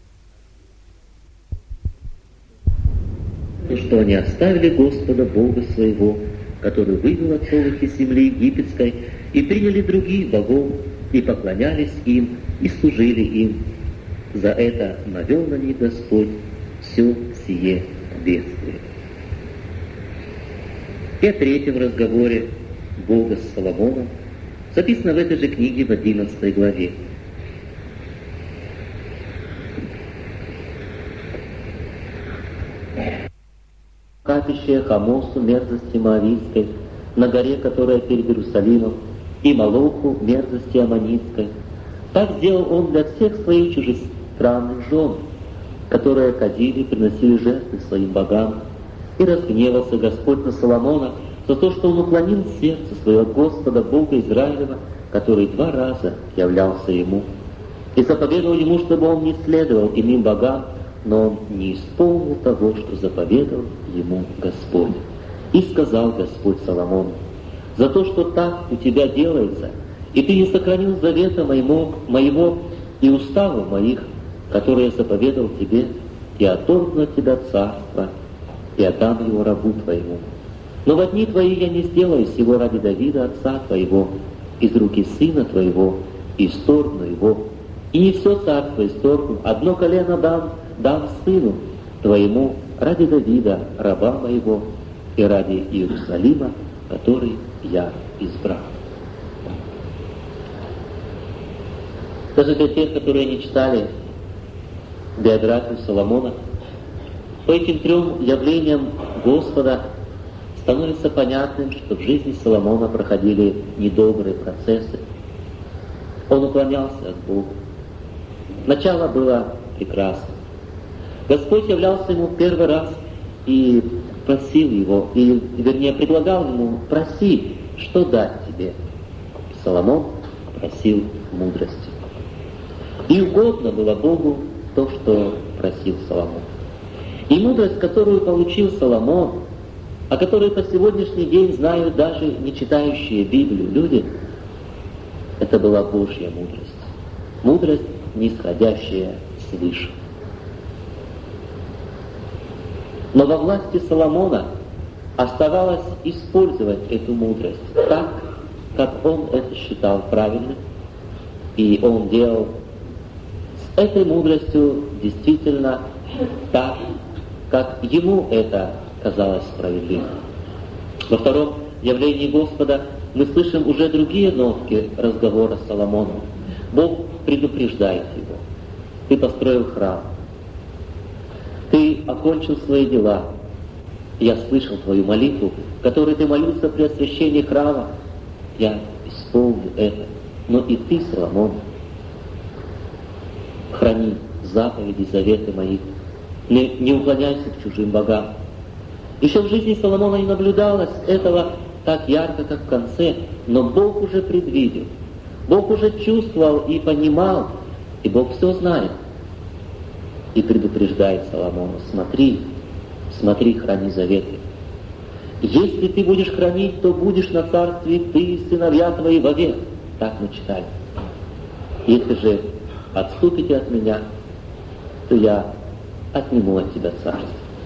что они оставили Господа Бога своего, который вывел отцов их из земли египетской, и приняли других богов, и поклонялись им, и служили им. За это навел на них Господь все сие бедствие. И о третьем разговоре Бога с Соломоном записано в этой же книге в одиннадцатой главе. Капище Хамосу, мерзости Моавийской, на горе, которая перед Иерусалимом, и Молоху, мерзости Аммонитской. Так сделал он для всех своих чужестранных жен, которые ходили и приносили жертвы своим богам. И разгневался Господь на Соломона за то, что он уклонил сердце свое от Господа Бога Израилева, который два раза являлся ему. И заповедовал ему, чтобы он не следовал иным богам, но он не исполнил того, что заповедовал ему Господь. И сказал Господь Соломону: за то, что так у тебя делается, и ты не сохранил завета моему, моего и уставов моих, которые я заповедал тебе, и оторвну от тебя царство, и отдам его рабу твоему. Но в дни твои я не сделаю сего ради Давида, отца твоего, из руки сына твоего, и исторгну его. И не все царство исторгну, одно колено дам, дам сыну твоему ради Давида, раба моего, и ради Иерусалима, который я избрал. Даже для тех, которые не читали биографию Соломона, по этим трем явлениям Господа становится понятным, что в жизни Соломона проходили недобрые процессы. Он уклонялся от Бога. Начало было прекрасно. Господь являлся ему первый раз и просил его, и, вернее, предлагал ему: проси, что дать тебе. Соломон просил мудрости. И угодно было Богу то, что просил Соломон. И мудрость, которую получил Соломон, о которой по сегодняшний день знают даже не читающие Библию люди, это была Божья мудрость. Мудрость, нисходящая свыше. Но во власти Соломона оставалось использовать эту мудрость так, как он это считал правильным, и он делал с этой мудростью действительно так, как ему это казалось справедливым. Во втором явлении Господа мы слышим уже другие нотки разговора с Соломоном. Бог предупреждает его: ты построил храм, ты окончил свои дела, я слышал твою молитву, которой ты молился при освящении храма, я исполню это. Но и ты, Соломон, храни заповеди, заветы мои, не, не уклоняйся к чужим богам. Еще в жизни Соломона не наблюдалось этого так ярко, как в конце, но Бог уже предвидел, Бог уже чувствовал и понимал, и Бог все знает. И предупреждает Соломона: смотри, смотри, храни заветы. Если ты будешь хранить, то будешь на царстве ты и сыновья твои вовек. Так мы читали. Если же отступите от меня, то я отниму от тебя царство.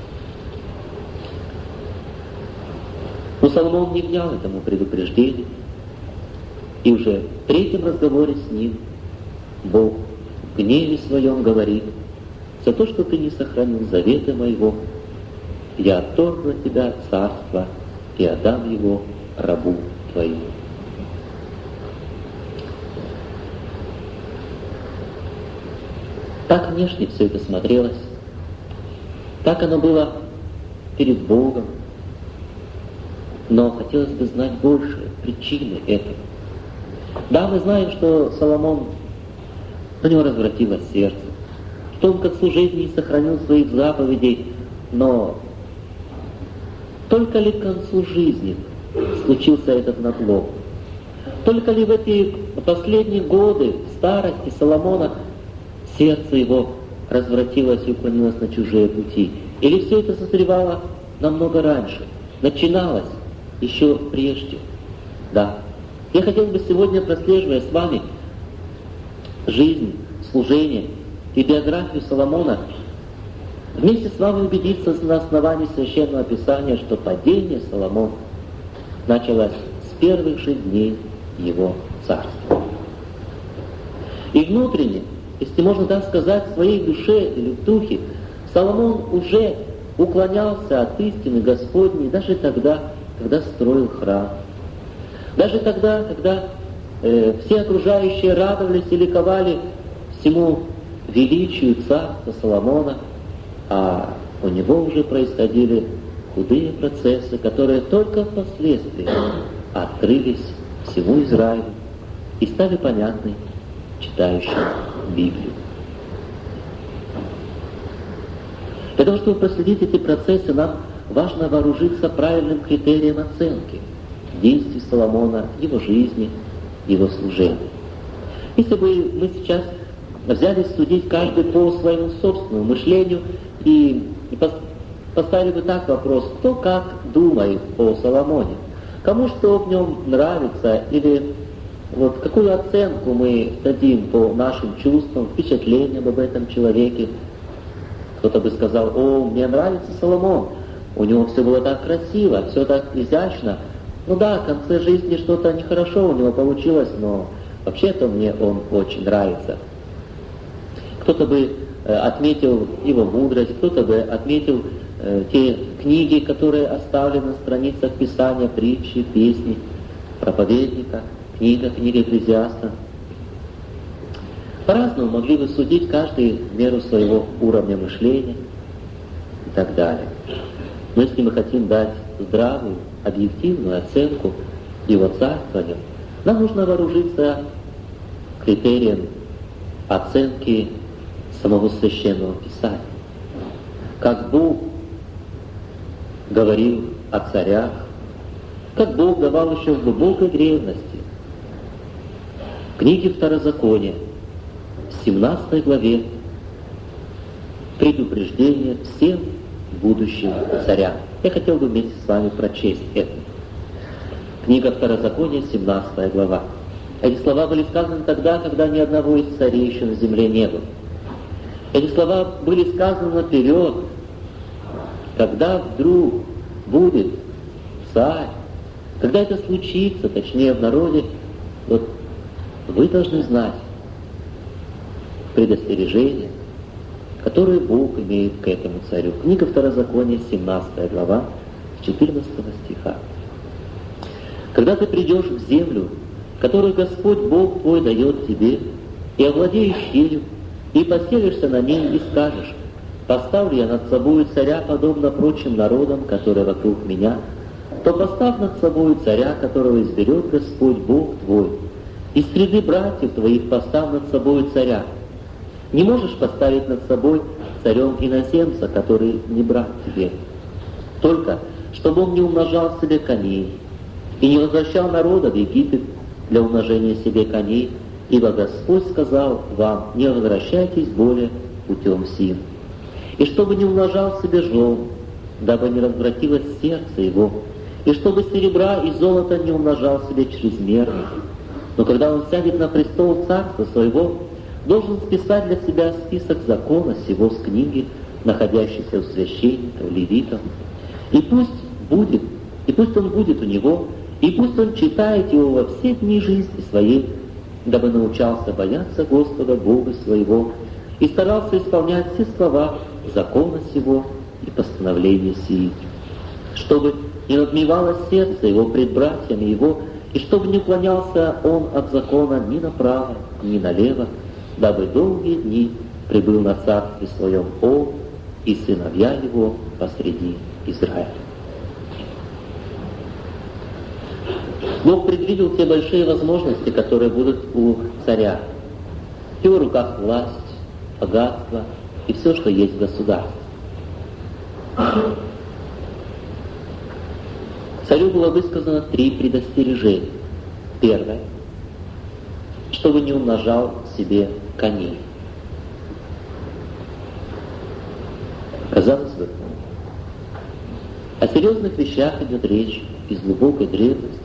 Но Соломон не внял этому предупреждению, и уже в третьем разговоре с ним Бог в гневе своем говорит: за то, что ты не сохранил завета моего, я отторгну от тебя царство и отдам его рабу твоему. Так внешне все это смотрелось, так оно было перед Богом, но хотелось бы знать больше причины этого. Да, мы знаем, что Соломон, у него развратилось сердце, что он к концу жизни не сохранил своих заповедей, но только ли к концу жизни случился этот надлом? Только ли в эти последние годы старости Соломона сердце его развратилось и уклонилось на чужие пути? Или все это созревало намного раньше, начиналось еще прежде? Да. Я хотел бы сегодня, прослеживая с вами жизнь, служение и биографию Соломона, вместе с вами убедиться на основании Священного Писания, что падение Соломона началось с первых же дней его царства. И внутренне, если можно так сказать, в своей душе или в духе, Соломон уже уклонялся от истины Господней даже тогда, когда строил храм. Даже тогда, когда э, все окружающие радовались и ликовали всему величию царства Соломона, а у него уже происходили худые процессы, которые только впоследствии открылись всему Израилю и стали понятны читающим Библию. Для того, чтобы проследить эти процессы, нам важно вооружиться правильным критерием оценки действий Соломона, его жизни, его служения. Если бы мы сейчас взялись судить каждый по своему собственному мышлению и, и поставили бы так вопрос, кто как думает о Соломоне, кому что в нем нравится, или вот какую оценку мы дадим по нашим чувствам, впечатлениям об этом человеке. Кто-то бы сказал: о, мне нравится Соломон, у него все было так красиво, все так изящно. Ну да, в конце жизни что-то нехорошо у него получилось, но вообще-то мне он очень нравится. Кто-то бы э, отметил его мудрость, кто-то бы отметил э, те книги, которые оставлены на страницах Писания, притчи, песни, проповедника, книга, книга Экклезиаста. По-разному могли бы судить каждый в меру своего уровня мышления и так далее. Но если мы хотим дать здравую, объективную оценку его царствованию, нам нужно вооружиться критерием оценки самого Священного Писания. Как Бог говорил о царях, как Бог давал еще в глубокой древности. В книге Второзакония, в семнадцатой главе, предупреждение всем будущим царям. Я хотел бы вместе с вами прочесть это. Книга Второзакония, семнадцатая глава. Эти слова были сказаны тогда, когда ни одного из царей еще на земле не было. Эти слова были сказаны наперед, когда вдруг будет царь, когда это случится, точнее в народе, вот вы должны знать предостережение, которое Бог имеет к этому царю. Книга Второзакония, семнадцатая глава, с четырнадцатого стиха. Когда ты придешь в землю, которую Господь Бог твой дает тебе, и овладеешь ею, и поселишься на ней, и скажешь: поставлю я над собою царя, подобно прочим народам, которые вокруг меня, то поставь над собою царя, которого изберет Господь Бог твой. Из среды братьев твоих поставь над собою царя. Не можешь поставить над собой царем иноземца, который не брат тебе. Только, чтобы он не умножал себе коней и не возвращал народа в Египет для умножения себе коней, ибо Господь сказал вам: не возвращайтесь более путем сим. И чтобы не умножал себе жен, дабы не развратилось сердце его, и чтобы серебра и золота не умножал себе чрезмерно. Но когда он сядет на престол царства своего, должен списать для себя список закона сего с книги, находящейся у священников, левитов. И пусть будет, и пусть он будет у него, и пусть он читает его во все дни жизни своей, дабы научался бояться Господа Бога своего и старался исполнять все слова закона сего и постановления сии, чтобы не надмевалось сердце его пред братьями его, и чтобы не уклонялся он от закона ни направо, ни налево, дабы долгие дни прибыл на царстве своем Он и сыновья его посреди Израиля. Бог предвидел те большие возможности, которые будут у царя. В его руках власть, богатство и все, что есть в государстве. Царю было высказано три предостережения. Первое, чтобы не умножал себе коней. Казалось бы, о серьезных вещах идет речь из глубокой древности.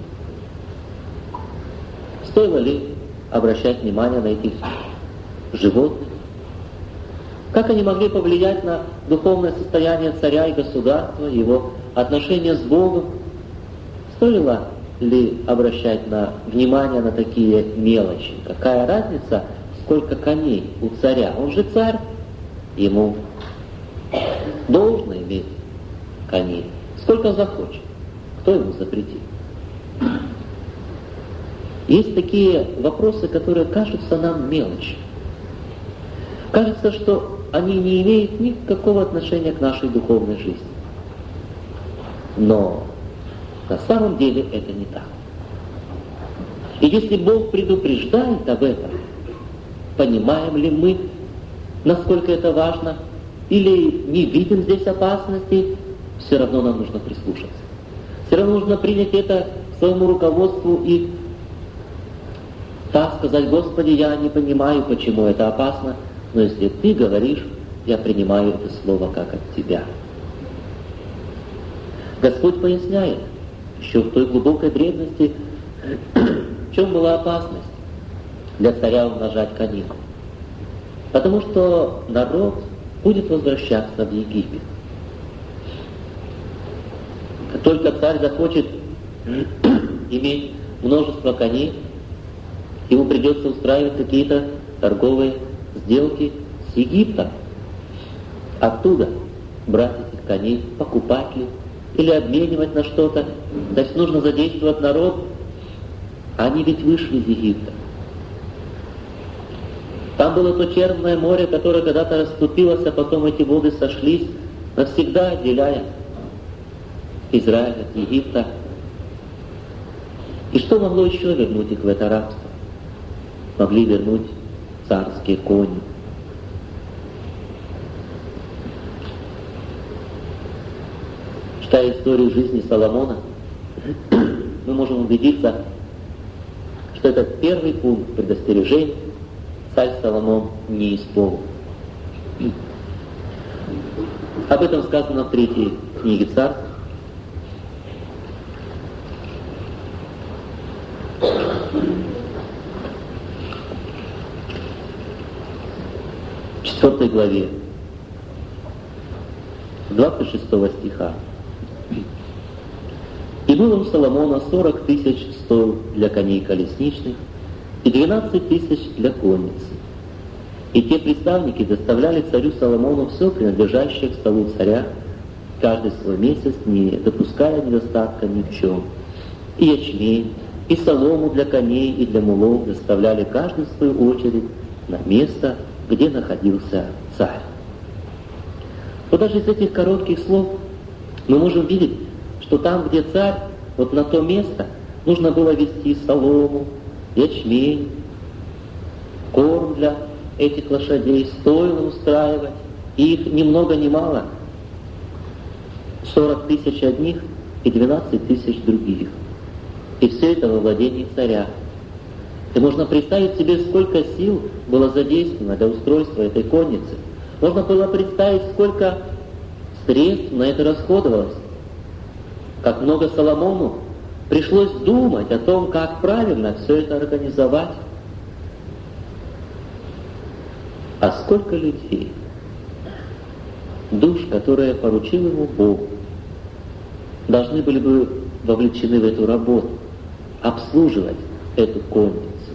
Стоило ли обращать внимание на этих животных? Как они могли повлиять на духовное состояние царя и государства, его отношения с Богом? Стоило ли обращать на внимание на такие мелочи? Какая разница, сколько коней у царя? Он же царь, ему должно иметь коней. Сколько захочет, кто ему запретит? Есть такие вопросы, которые кажутся нам мелочью. Кажется, что они не имеют никакого отношения к нашей духовной жизни. Но на самом деле это не так. И если Бог предупреждает об этом, понимаем ли мы, насколько это важно, или не видим здесь опасности, все равно нам нужно прислушаться. Все равно нужно принять это к своему руководству и так сказать: Господи, я не понимаю, почему это опасно, но если Ты говоришь, я принимаю это слово как от Тебя. Господь поясняет, еще в той глубокой древности, в чем была опасность для царя умножать коней. Потому что народ будет возвращаться в Египет. Как только царь захочет иметь множество коней, ему придется устраивать какие-то торговые сделки с Египтом. Оттуда брать этих коней, покупать ли, или обменивать на что-то. То есть нужно задействовать народ. Они ведь вышли из Египта. Там было то Черное море, которое когда-то расступилось, а потом эти воды сошлись, навсегда отделяя Израиль от Египта. И что могло еще вернуть их в это рабство? Могли вернуть царские кони. Читая историю жизни Соломона, мы можем убедиться, что этот первый пункт предостережения царь Соломон не исполнил. Об этом сказано в третьей книге Царств. В четвертой главе, двадцать шестого стиха. «И было у Соломона сорок тысяч стоил для коней колесничных и двенадцать тысяч для конницы. И те приставники доставляли царю Соломону все принадлежащее к столу царя, каждый свой месяц, не допуская недостатка ни в чем. И ячмень, и солому для коней и для мулов доставляли каждый в свою очередь на место, где находился царь». Вот даже из этих коротких слов мы можем видеть, что там, где царь, вот на то место нужно было везти солому, ячмень, корм для этих лошадей, стойло устраивать. И их ни много ни мало. сорок тысяч одних и двенадцать тысяч других. И все это во владении царя. И можно представить себе, сколько сил было задействовано для устройства этой конницы. Можно было представить, сколько средств на это расходовалось. Как много Соломону пришлось думать о том, как правильно все это организовать. А сколько людей, душ, которые поручил ему Бог, должны были бы вовлечены в эту работу, обслуживать эту конницу.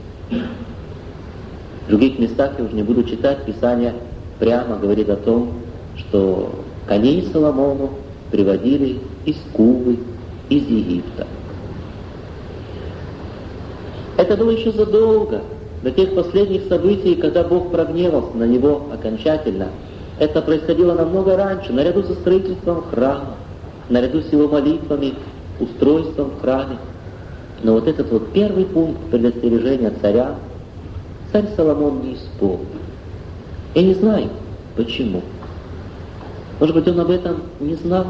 В других местах, я уже не буду читать, Писание прямо говорит о том, что коней Соломону приводили из Кувы, из Египта. Это было еще задолго до тех последних событий, когда Бог прогневался на него окончательно. Это происходило намного раньше, наряду со строительством храма, наряду с его молитвами, устройством в храме. Но вот этот вот первый пункт предостережения царя царь Соломон не исполнил. Я не знаю, почему. Может быть, он об этом не знал?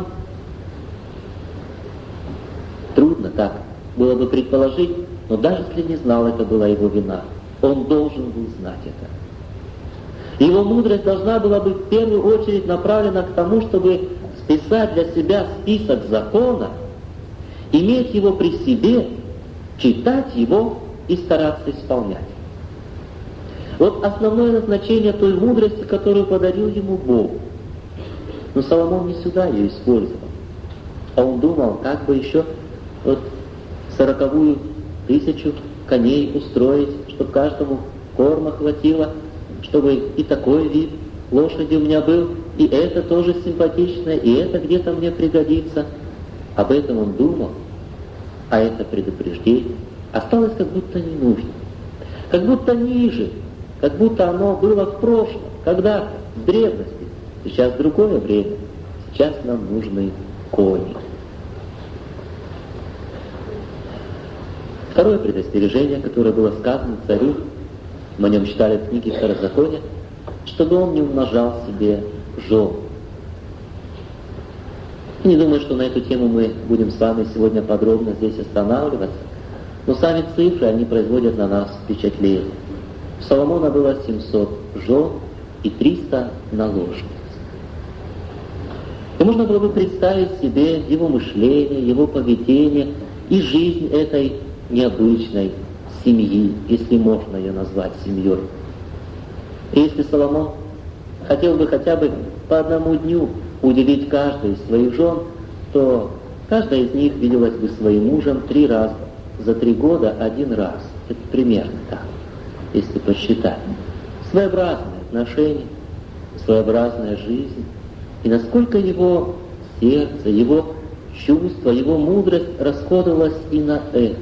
Трудно так было бы предположить, но даже если не знал, это была его вина. Он должен был знать это. Его мудрость должна была быть в первую очередь направлена к тому, чтобы списать для себя список закона, иметь его при себе, читать его и стараться исполнять. Вот основное назначение той мудрости, которую подарил ему Бог. Но Соломон не сюда ее использовал. А он думал, как бы еще вот сороковую тысячу коней устроить, чтобы каждому корма хватило, чтобы и такой вид лошади у меня был, и это тоже симпатичное, и это где-то мне пригодится. Об этом он думал, а это предупреждение осталось как будто не нужно, как будто ниже, как будто оно было в прошлом, когда-то, в древности. Сейчас другое время, сейчас нам нужны кони. Второе предостережение, которое было сказано царю, мы о нем читали в книге Второзакония, чтобы он не умножал себе жен. Не думаю, что на эту тему мы будем с вами сегодня подробно здесь останавливаться, но сами цифры, они производят на нас впечатление. У Соломона было семьсот жен и триста наложниц. И можно было бы представить себе его мышление, его поведение и жизнь этой необычной семьи, если можно ее назвать семьей. И если Соломон хотел бы хотя бы по одному дню удивить каждую из своих жен, то каждая из них виделась бы своим мужем три раза, за три года один раз. Это примерно так, если посчитать. Своеобразные отношения, своеобразная жизнь. И насколько его сердце, его чувство, его мудрость расходовалась и на это.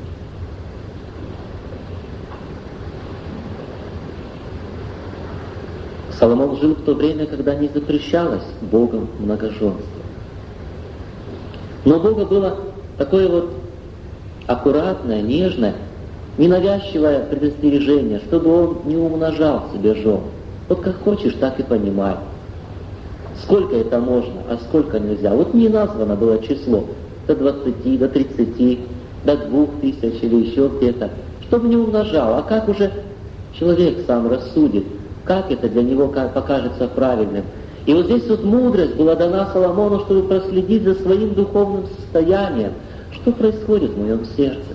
Соломон жил в то время, когда не запрещалось Богом многоженство. Но у Бога было такое вот аккуратное, нежное, ненавязчивое предостережение, чтобы он не умножал себе жен. Вот как хочешь, так и понимай. Сколько это можно, а сколько нельзя. Вот не названо было число до двадцати, до тридцати, до двух тысяч или еще где-то, чтобы не умножал. А как уже человек сам рассудит, как это для него покажется правильным. И вот здесь вот мудрость была дана Соломону, чтобы проследить за своим духовным состоянием, что происходит в моем сердце,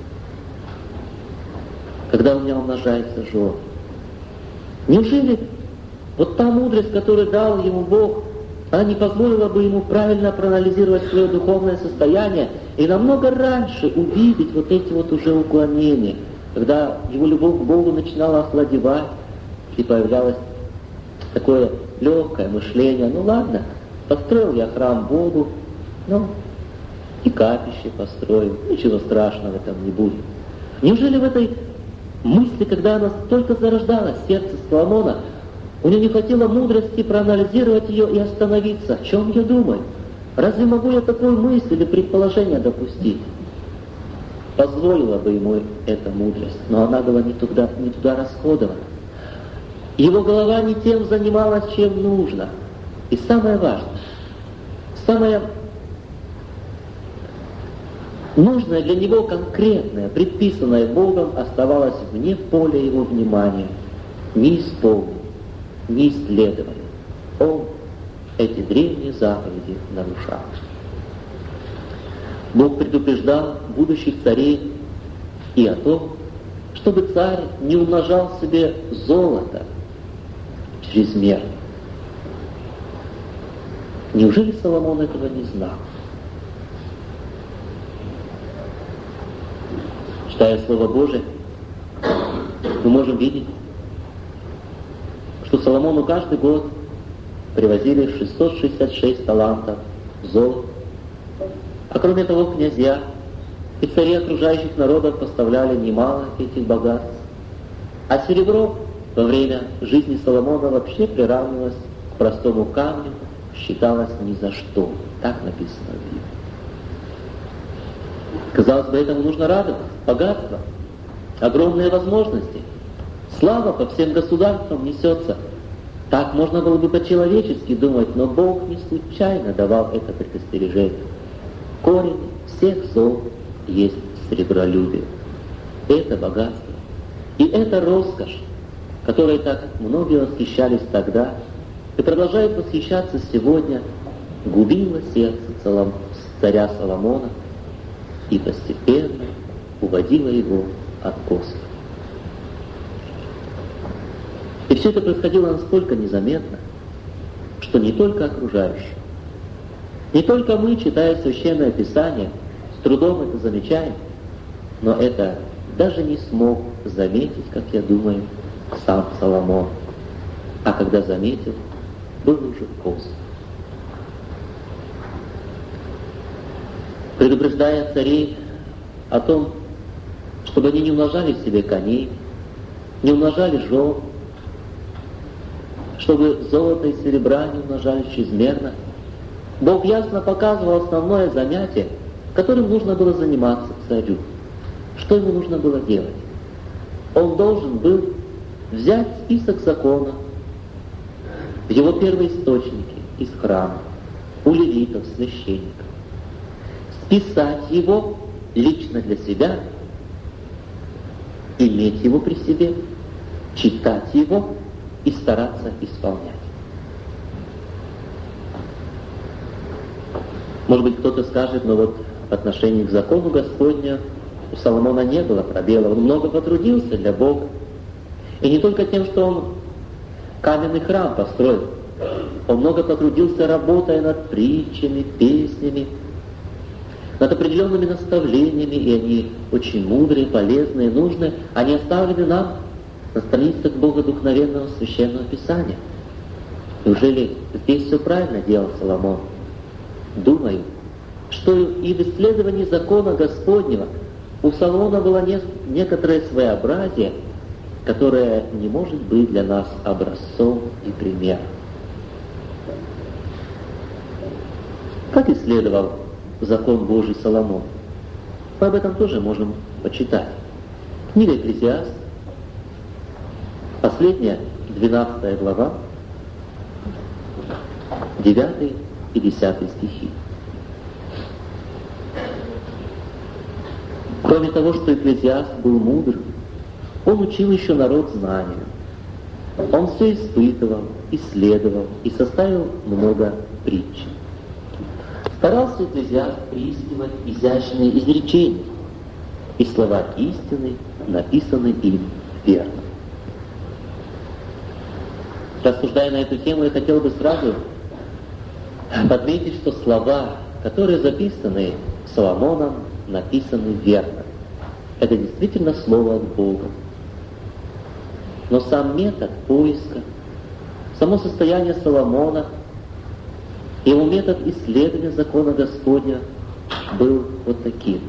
когда у меня умножается жен. Неужели вот та мудрость, которую дал ему Бог, она не позволила бы ему правильно проанализировать свое духовное состояние и намного раньше увидеть вот эти вот уже уклонения, когда его любовь к Богу начинала охладевать, и появлялось такое легкое мышление: ну ладно, построил я храм Богу, ну и капище построил, ничего страшного в этом не будет. Неужели в этой мысли, когда она только зарождалась в сердце Соломона, у него не хватило мудрости проанализировать ее и остановиться? О чем я думаю? Разве могу я такую мысль или предположение допустить? Позволила бы ему эта мудрость, но она была не туда, не туда расходована. Его голова не тем занималась, чем нужно. И самое важное, самое нужное для него конкретное, предписанное Богом, оставалось вне поля его внимания, не исполнено, не исследовано. Он эти древние заповеди нарушал. Бог предупреждал будущих царей и о том, чтобы царь не умножал себе золото чрезмерно. Неужели Соломон этого не знал? Читая Слово Божие, мы можем видеть, что Соломону каждый год привозили шестьсот шестьдесят шесть талантов золота. А кроме того, князья и цари окружающих народов поставляли немало этих богатств. А серебро во время жизни Соломона вообще приравнивалось к простому камню, считалось ни за что. Так написано в Библии. Казалось бы, этому нужно радоваться. Богатство, огромные возможности, слава по всем государствам несется. Так можно было бы по-человечески думать, но Бог не случайно давал это предостережение. Корень всех зол есть сребролюбие. Это богатство. И это роскошь, которой так многие восхищались тогда и продолжают восхищаться сегодня, губила сердце царя Соломона и постепенно уводила его от Господа. И все это происходило настолько незаметно, что не только окружающие, не только мы, читая Священное Писание, с трудом это замечаем, но это даже не смог заметить, как я думаю, сам Соломон. А когда заметил, было уже поздно. Предупреждая царей о том, чтобы они не умножали себе коней, не умножали жен, чтобы золото и серебра не умножали чрезмерно, Бог ясно показывал основное занятие, которым нужно было заниматься царю. Что ему нужно было делать? Он должен был взять список закона в его первоисточнике из храма, у левитов, священников, списать его лично для себя, иметь его при себе, читать его и стараться исполнять. Может быть, кто-то скажет, но вот в отношении к закону Господня у Соломона не было пробела, он много потрудился для Бога. И не только тем, что он каменный храм построил, он много потрудился, работая над притчами, песнями, над определенными наставлениями, и они очень мудрые, полезные, нужные. Они оставлены нам на страницах Богодухновенного Священного Писания. Неужели здесь все правильно делал Соломон? Думаю, что и в исследовании закона Господнего у Соломона было не, некоторое своеобразие, которое не может быть для нас образцом и примером. Как исследовал закон Божий Соломон? Мы об этом тоже можем почитать. Книга Экклезиаст, последняя, двенадцатая глава, девятый и десятый стихи. Кроме того, что Экклезиаст был мудр, он учил еще народ знанию. Он все испытывал, исследовал и составил много притч. Старался Экклезиаст приискивать изящные изречения, и слова истины написаны им верно. Рассуждая на эту тему, я хотел бы сразу подметить, что слова, которые записаны Соломоном, написаны верно. Это действительно слово от Бога. Но сам метод поиска, само состояние Соломона, его метод исследования закона Господня был вот таким.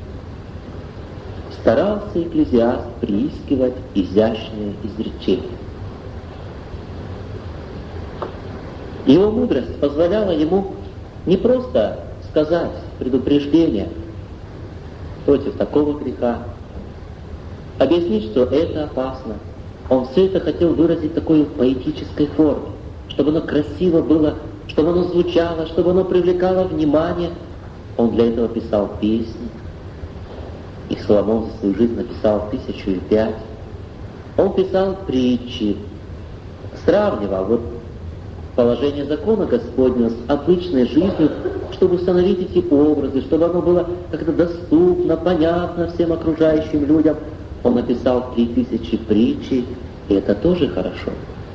Старался Экклезиаст приискивать изящные изречения. Его мудрость позволяла ему не просто сказать предупреждение против такого греха, объяснить, что это опасно. Он все это хотел выразить в такой поэтической форме, чтобы оно красиво было, чтобы оно звучало, чтобы оно привлекало внимание. Он для этого писал песни. И Соломон за свою жизнь написал тысячу и пять. Он писал притчи, сравнивал вот положение закона Господнего с обычной жизнью, чтобы установить эти образы, чтобы оно было как-то доступно, понятно всем окружающим людям. Он написал три тысячи притчей, и это тоже хорошо.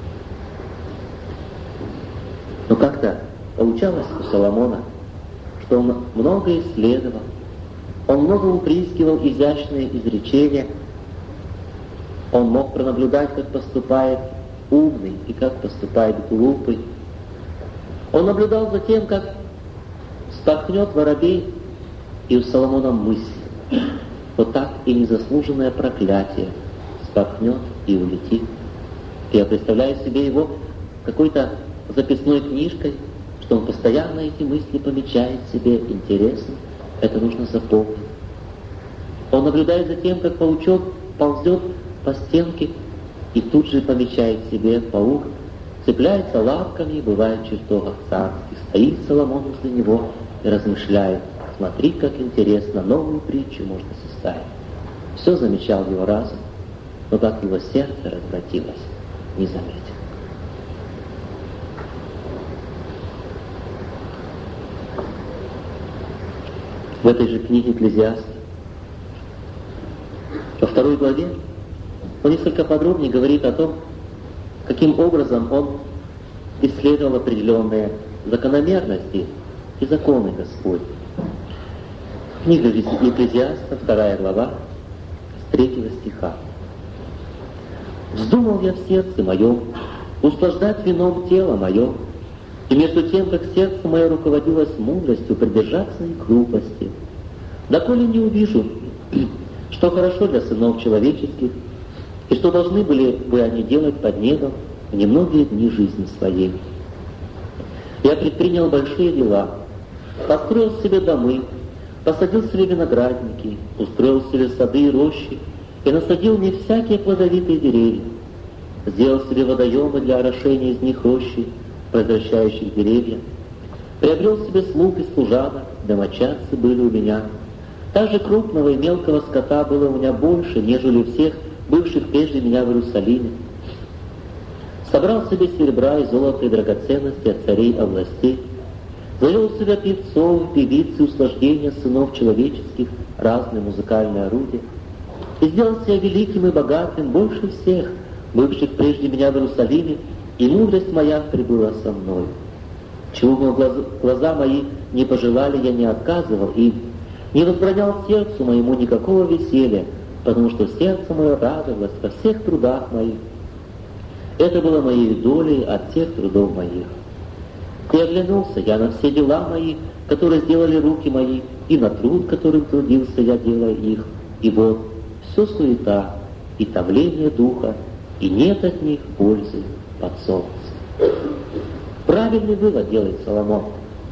Но как-то получалось у Соломона, что он много исследовал, он много приискивал изящные изречения, он мог пронаблюдать, как поступает умный и как поступает глупый. Он наблюдал за тем, как вспорхнет воробей, и у Соломона мысль. Вот так и незаслуженное проклятие вспорхнет и улетит. Я представляю себе его какой-то записной книжкой, что он постоянно эти мысли помечает себе. Интересно, это нужно запомнить. Он наблюдает за тем, как паучок ползет по стенке и тут же помечает себе паук, цепляется лапками и бывает в чертогах царских. Стоит Соломон возле него и размышляет. Смотри, как интересно, новую притчу можно составить. Все замечал его разум, но как его сердце развратилось, не заметил. В этой же книге Экклезиаста, во второй главе, он несколько подробнее говорит о том, каким образом он исследовал определенные закономерности и законы Господни. Книга Экклезиаста, вторая глава, с третьего стиха. «Вздумал я в сердце моем услаждать вином тело мое, и между тем, как сердце мое руководилось мудростью придержаться и глупости, доколе не увижу, что хорошо для сынов человеческих, и что должны были бы они делать под небом в немногие дни жизни своей. Я предпринял большие дела, построил себе домы, посадил себе виноградники, устроил себе сады и рощи, и насадил мне всякие плодовитые деревья, сделал себе водоемы для орошения из них рощи, произвращающих деревья, приобрел себе слуг и служанок, домочадцы были у меня. Также крупного и мелкого скота было у меня больше, нежели всех бывших прежде меня в Иерусалиме. Собрал себе серебра и золота и драгоценности от царей и властей, завел себя певцов, певиц и услаждения сынов человеческих, разные музыкальные орудия, и сделал себя великим и богатым больше всех, бывших прежде меня в Иерусалиме, и мудрость моя прибыла со мной. Чего бы глаза, глаза мои не пожелали, я не отказывал им, не возбранял сердцу моему никакого веселья, потому что сердце мое радовалось во всех трудах моих. Это было моей долей от тех трудов моих. И оглянулся я на все дела мои, которые сделали руки мои, и на труд, которым трудился я, делая их. И вот, все суета и томление духа, и нет от них пользы под солнцем. Правильный вывод делает Соломон.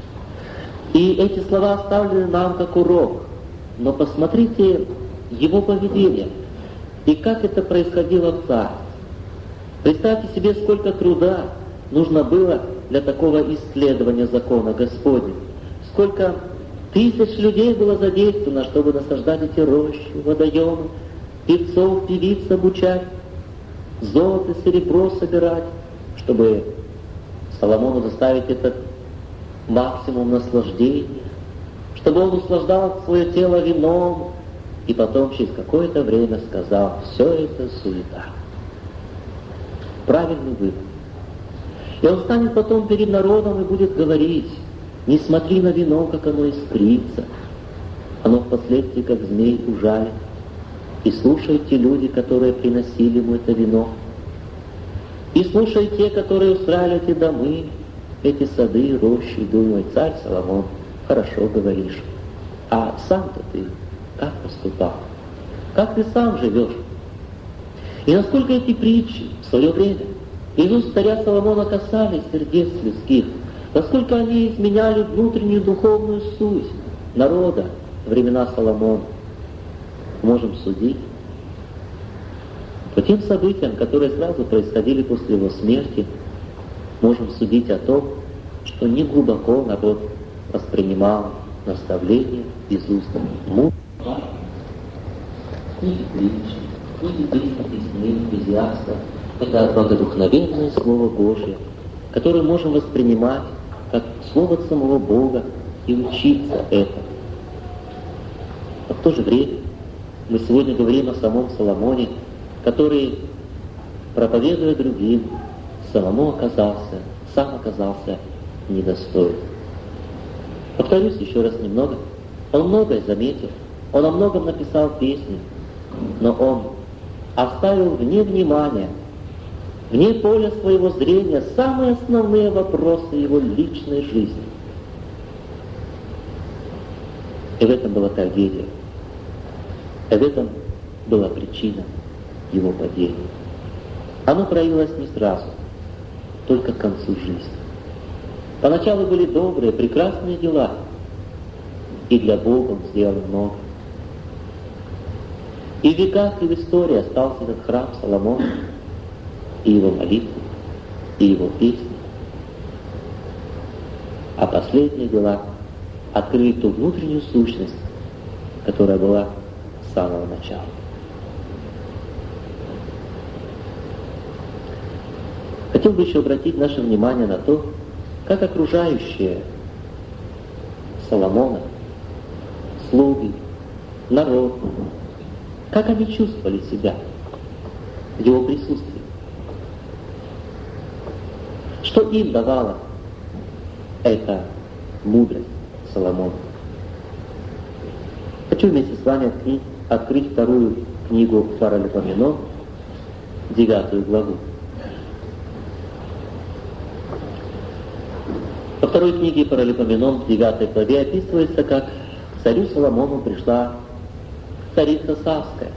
И эти слова оставлены нам как урок. Но посмотрите его поведение, и как это происходило в царстве. Представьте себе, сколько труда нужно было для такого исследования закона Господня. Сколько тысяч людей было задействовано, чтобы насаждать эти рощи, водоемы, певцов, певиц обучать, золото, серебро собирать, чтобы Соломону доставить этот максимум наслаждения, чтобы он услаждал свое тело вином, и потом через какое-то время сказал: все это суета. Правильный вывод. И он станет потом перед народом и будет говорить: не смотри на вино, как оно искрится, оно впоследствии как змей ужалит. И слушай те люди, которые приносили ему это вино. И слушай те, которые устраивали эти домы, эти сады, рощи, и думай: царь Соломон, хорошо говоришь. А сам-то ты как поступал? Как ты сам живешь? И насколько эти притчи в свое время из уст царя Соломона касались сердец людских, насколько они изменяли внутреннюю духовную суть народа времена Соломона, можем судить по тем событиям, которые сразу происходили после его смерти. Можем судить о том, что не глубоко народ воспринимал наставления из уст мудрых. Книги притчи, книги притчи, Экклезиаста — это богодухновенное Слово Божие, которое можем воспринимать как Слово самого Бога и учиться этому. А в то же время мы сегодня говорим о самом Соломоне, который, проповедуя другим, самому оказался, сам оказался недостоин. Повторюсь еще раз немного. Он многое заметил, он о многом написал песни, но он оставил вне внимания, вне поля своего зрения самые основные вопросы его личной жизни. И в этом была трагедия. И в этом была причина его падения. Оно проявилось не сразу, только к концу жизни. Поначалу были добрые, прекрасные дела, и для Бога он сделал много. И в веках, и в истории остался этот храм Соломона, и его молитвы, и его песни. А последние дела открыли ту внутреннюю сущность, которая была с самого начала. Хотел бы еще обратить наше внимание на то, как окружающие Соломона, слуги, народ, как они чувствовали себя в его присутствии. Что им давала эта мудрость Соломона? Хочу вместе с вами открыть, открыть вторую книгу Паралипоменон, девятую главу. Во второй книге Паралипоменон, в девятой главе, описывается, как к царю Соломону пришла царица Савская.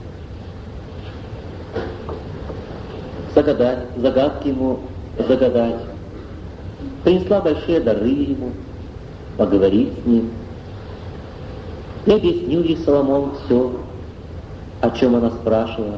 Загадать, загадки ему загадать. Принесла большие дары ему, поговорить с ним. И объяснил ей Соломон все, о чем она спрашивала.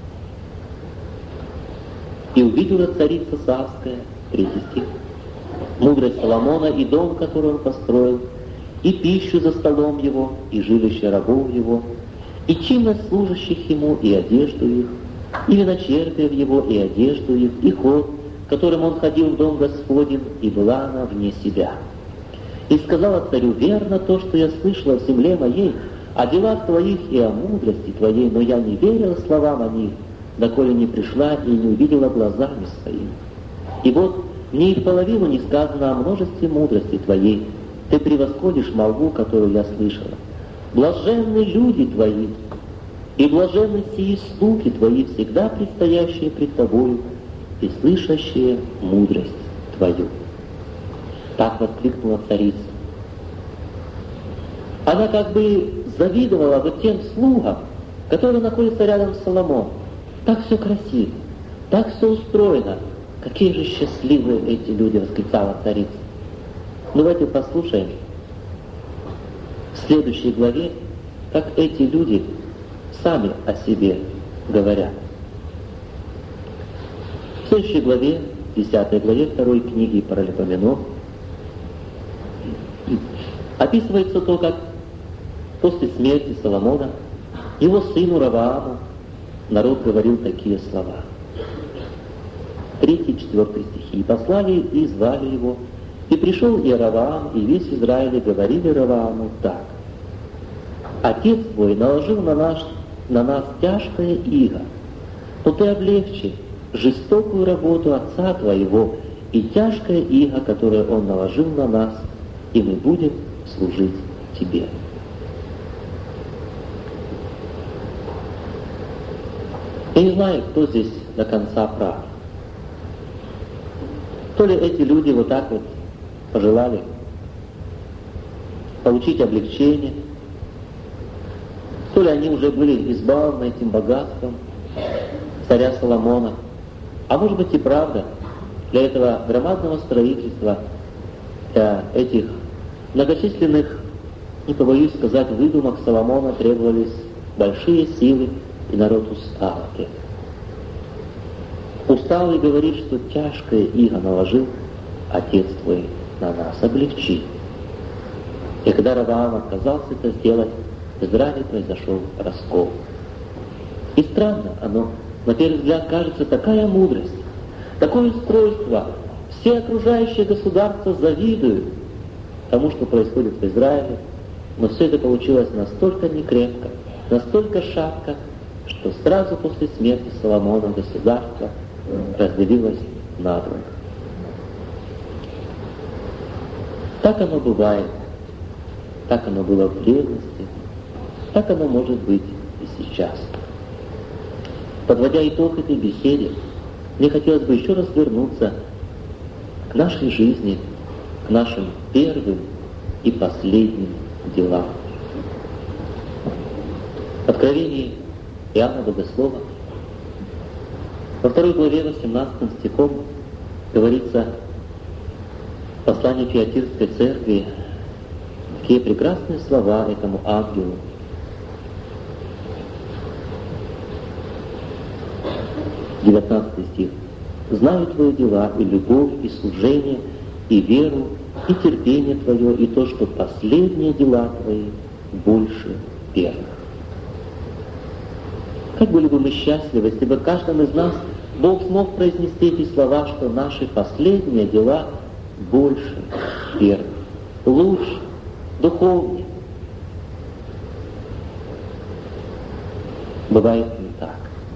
И увидела царица Савская, третий стих, мудрость Соломона и дом, который он построил, и пищу за столом его, и жилище рабов его, и чинность служащих ему, и одежду их, и виночерпиев его, и одежду их, и ход, которым он ходил в дом Господень, и была она вне себя. И сказала царю: верно то, что я слышала в земле моей, о делах твоих и о мудрости твоей, но я не верила словам о них, доколе не пришла и не увидела глазами своими. И вот мне и в половину не сказано о множестве мудрости твоей, ты превосходишь молву, которую я слышала. Блаженны люди твои, и блаженны сии слуги твои, всегда предстоящие пред тобою, и слышащие мудрость твою. Так воскликнула царица. Она как бы завидовала вот тем слугам, которые находятся рядом с Соломоном. Так все красиво, так все устроено. Какие же счастливые эти люди, восклицала царица. Давайте послушаем в следующей главе, как эти люди сами о себе говорят. В следующей главе, десятой главе второй книги Паралипоменон, описывается то, как после смерти Соломона его сыну Равааму народ говорил такие слова. Третий, четвертый стихи. «И послали и звали его, и пришел и Раваам, и весь Израиль, и говорили Равааму так: Отец твой наложил на нас, на нас тяжкое иго, но ты облегчи жестокую работу отца твоего и тяжкое иго, которое он наложил на нас, и мы будем служить тебе». Я не знаю, кто здесь до конца прав. То ли эти люди вот так вот пожелали получить облегчение, то ли они уже были избавлены этим богатством царя Соломона. А может быть и правда, для этого громадного строительства, для этих многочисленных, не побоюсь сказать, выдумок Соломона требовались большие силы, и народ устал от этого. Устал и говорит, что тяжкое иго наложил отец твой на нас, облегчи. И когда Раваам отказался это сделать, в Израиле произошел раскол. И странно оно, на первый взгляд, кажется, такая мудрость, такое устройство. Все окружающие государства завидуют тому, что происходит в Израиле, но все это получилось настолько некрепко, настолько шатко, что сразу после смерти Соломона государство разделилось надвое. Так оно бывает, так оно было в древности, так оно может быть и сейчас. Подводя итог этой беседе, мне хотелось бы еще раз вернуться к нашей жизни, к нашим первым и последним делам. В Откровении Иоанна Богослова Во второй главе восемнадцатым стихом говорится в послании Фиатирской церкви такие прекрасные слова этому ангелу. девятнадцатый стих. «Знаю твои дела, и любовь, и служение, и веру, и терпение твое, и то, что последние дела твои больше первых». Как были бы мы счастливы, если бы каждому из нас Бог смог произнести эти слова, что наши последние дела больше первых, лучше, духовнее. Бывает не так.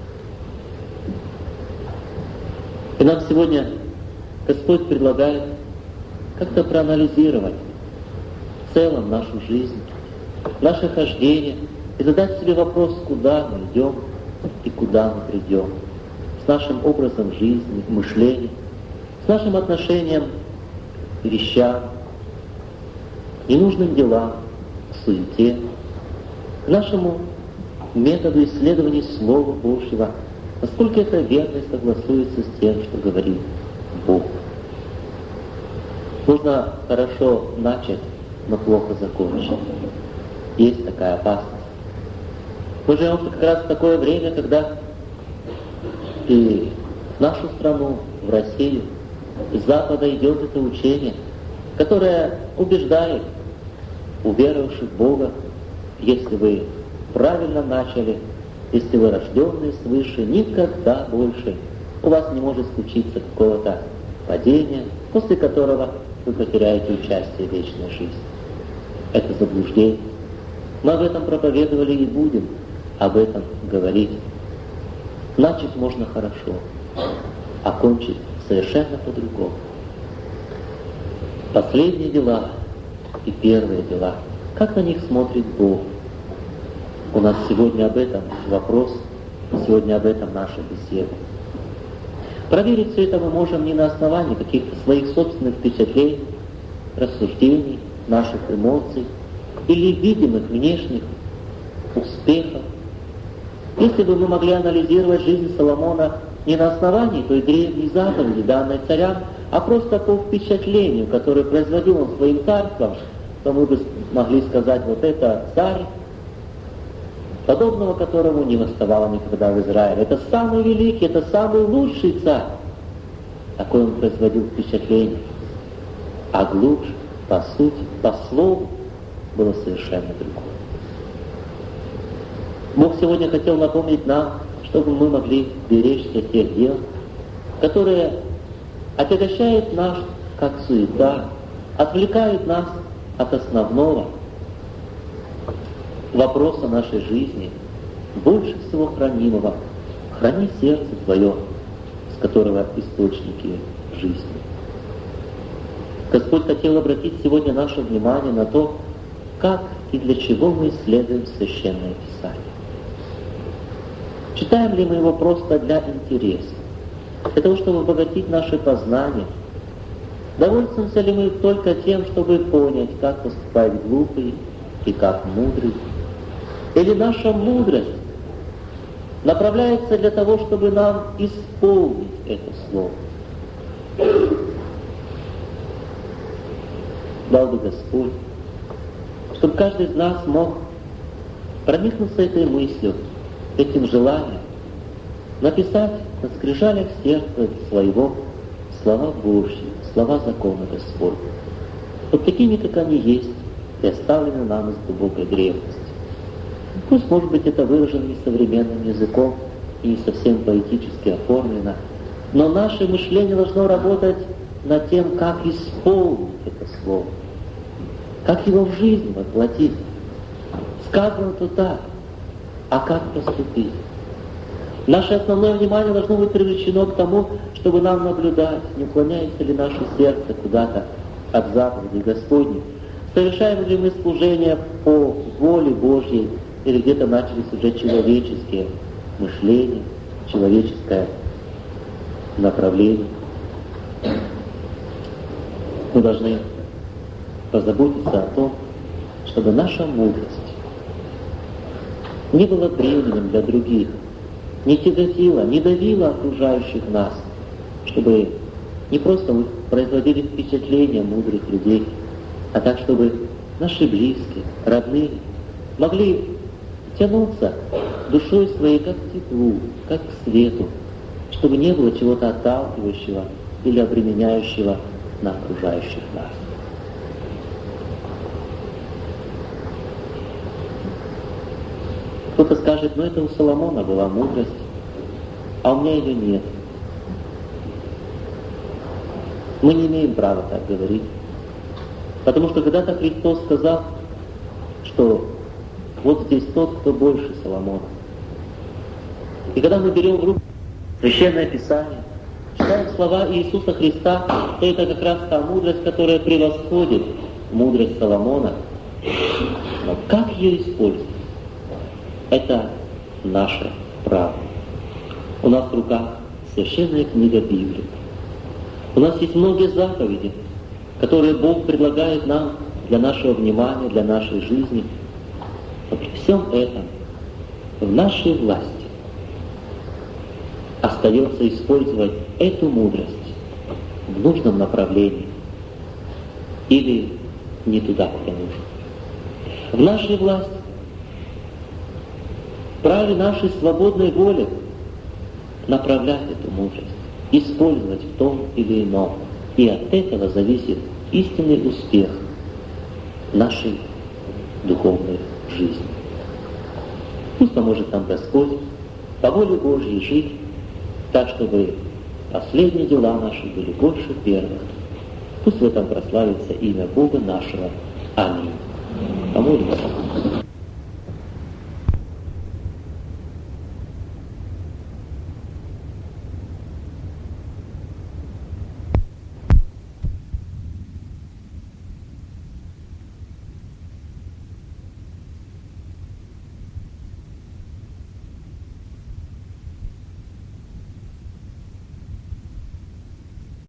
И нам сегодня Господь предлагает как-то проанализировать в целом нашу жизнь, наше хождение, и задать себе вопрос, куда мы идем и куда мы придем, с нашим образом жизни, мышления, с нашим отношением к вещам, к ненужным делам, к суете, к нашему методу исследования Слова Божьего, насколько это верно и согласуется с тем, что говорит Бог. Можно хорошо начать, но плохо закончить. Есть такая опасность. Мы живем как раз в такое время, когда и в нашу страну, в Россию, из Запада идет это учение, которое убеждает уверовавших в Бога, если вы правильно начали, если вы рожденные свыше, никогда больше у вас не может случиться какого-то падения, после которого вы потеряете участие в вечной жизни. Это заблуждение. Мы об этом проповедовали и будем об этом говорить. Начать можно хорошо, а кончить совершенно по-другому. Последние дела и первые дела. Как на них смотрит Бог? У нас сегодня об этом вопрос, сегодня об этом наша беседа. Проверить все это мы можем не на основании каких-то своих собственных впечатлений, рассуждений, наших эмоций или видимых внешних успехов. Если бы мы могли анализировать жизнь Соломона не на основании той древней заповеди, данной царям, а просто по впечатлению, которое производил он своим царством, то мы бы могли сказать, вот это царь, подобного которому не восставало никогда в Израиле. Это самый великий, это самый лучший царь. Такое он производил впечатление. А глубже, по сути, по слову, было совершенно другое. Бог сегодня хотел напомнить нам, чтобы мы могли беречься тех дел, которые отягощают нас, как суета, отвлекают нас от основного вопроса нашей жизни, больше всего хранимого. Храни сердце твое, с которого источники жизни. Господь хотел обратить сегодня наше внимание на то, как и для чего мы исследуем Священное Писание. Читаем ли мы его просто для интереса, для того, чтобы обогатить наше познание? Довольствуемся ли мы только тем, чтобы понять, как поступает глупый и как мудрый? Или наша мудрость направляется для того, чтобы нам исполнить это слово? Дал бы Господь, чтобы каждый из нас мог проникнуться этой мыслью, этим желанием, написать на скрижалях сердца своего слова Божьи, слова закона Господня. Вот такими, как они есть, и оставлены нам из глубокой древности. Пусть, может быть, это выражено не современным языком и не совсем поэтически оформлено, но наше мышление должно работать над тем, как исполнить это слово, как его в жизнь воплотить. Сказано-то так, а как поступить? Наше основное внимание должно быть привлечено к тому, чтобы нам наблюдать, не уклоняется ли наше сердце куда-то от заповедей Господней, совершаем ли мы служение по воле Божьей, или где-то начались уже человеческие мышления, человеческое направление. Мы должны позаботиться о том, чтобы наша мудрость не была бременем для других, не тяготило, не давило окружающих нас, чтобы не просто мы производили впечатление мудрых людей, а так, чтобы наши близкие, родные могли тянуться душой своей как к теплу, как к свету, чтобы не было чего-то отталкивающего или обременяющего на окружающих нас. Кто-то скажет, ну это у Соломона была мудрость, а у меня ее нет. Мы не имеем права так говорить. Потому что когда-то Христос сказал, что вот здесь тот, кто больше Соломона. И когда мы берем в руки Священное Писание, читаем слова Иисуса Христа, то это как раз та мудрость, которая превосходит мудрость Соломона. Но как ее использовать? Это наше право. У нас в руках Священная книга Библии. У нас есть многие заповеди, которые Бог предлагает нам для нашего внимания, для нашей жизни. Но при всем этом в нашей власти остается использовать эту мудрость в нужном направлении или не туда, куда нужно. В нашей власти, в праве нашей свободной воли направлять эту мудрость, использовать в том или ином. И от этого зависит истинный успех нашей духовной жизни. Пусть поможет нам Господь по воле Божьей жить так, чтобы последние дела наши были больше первых. Пусть в этом прославится имя Бога нашего. Аминь. Помолимся.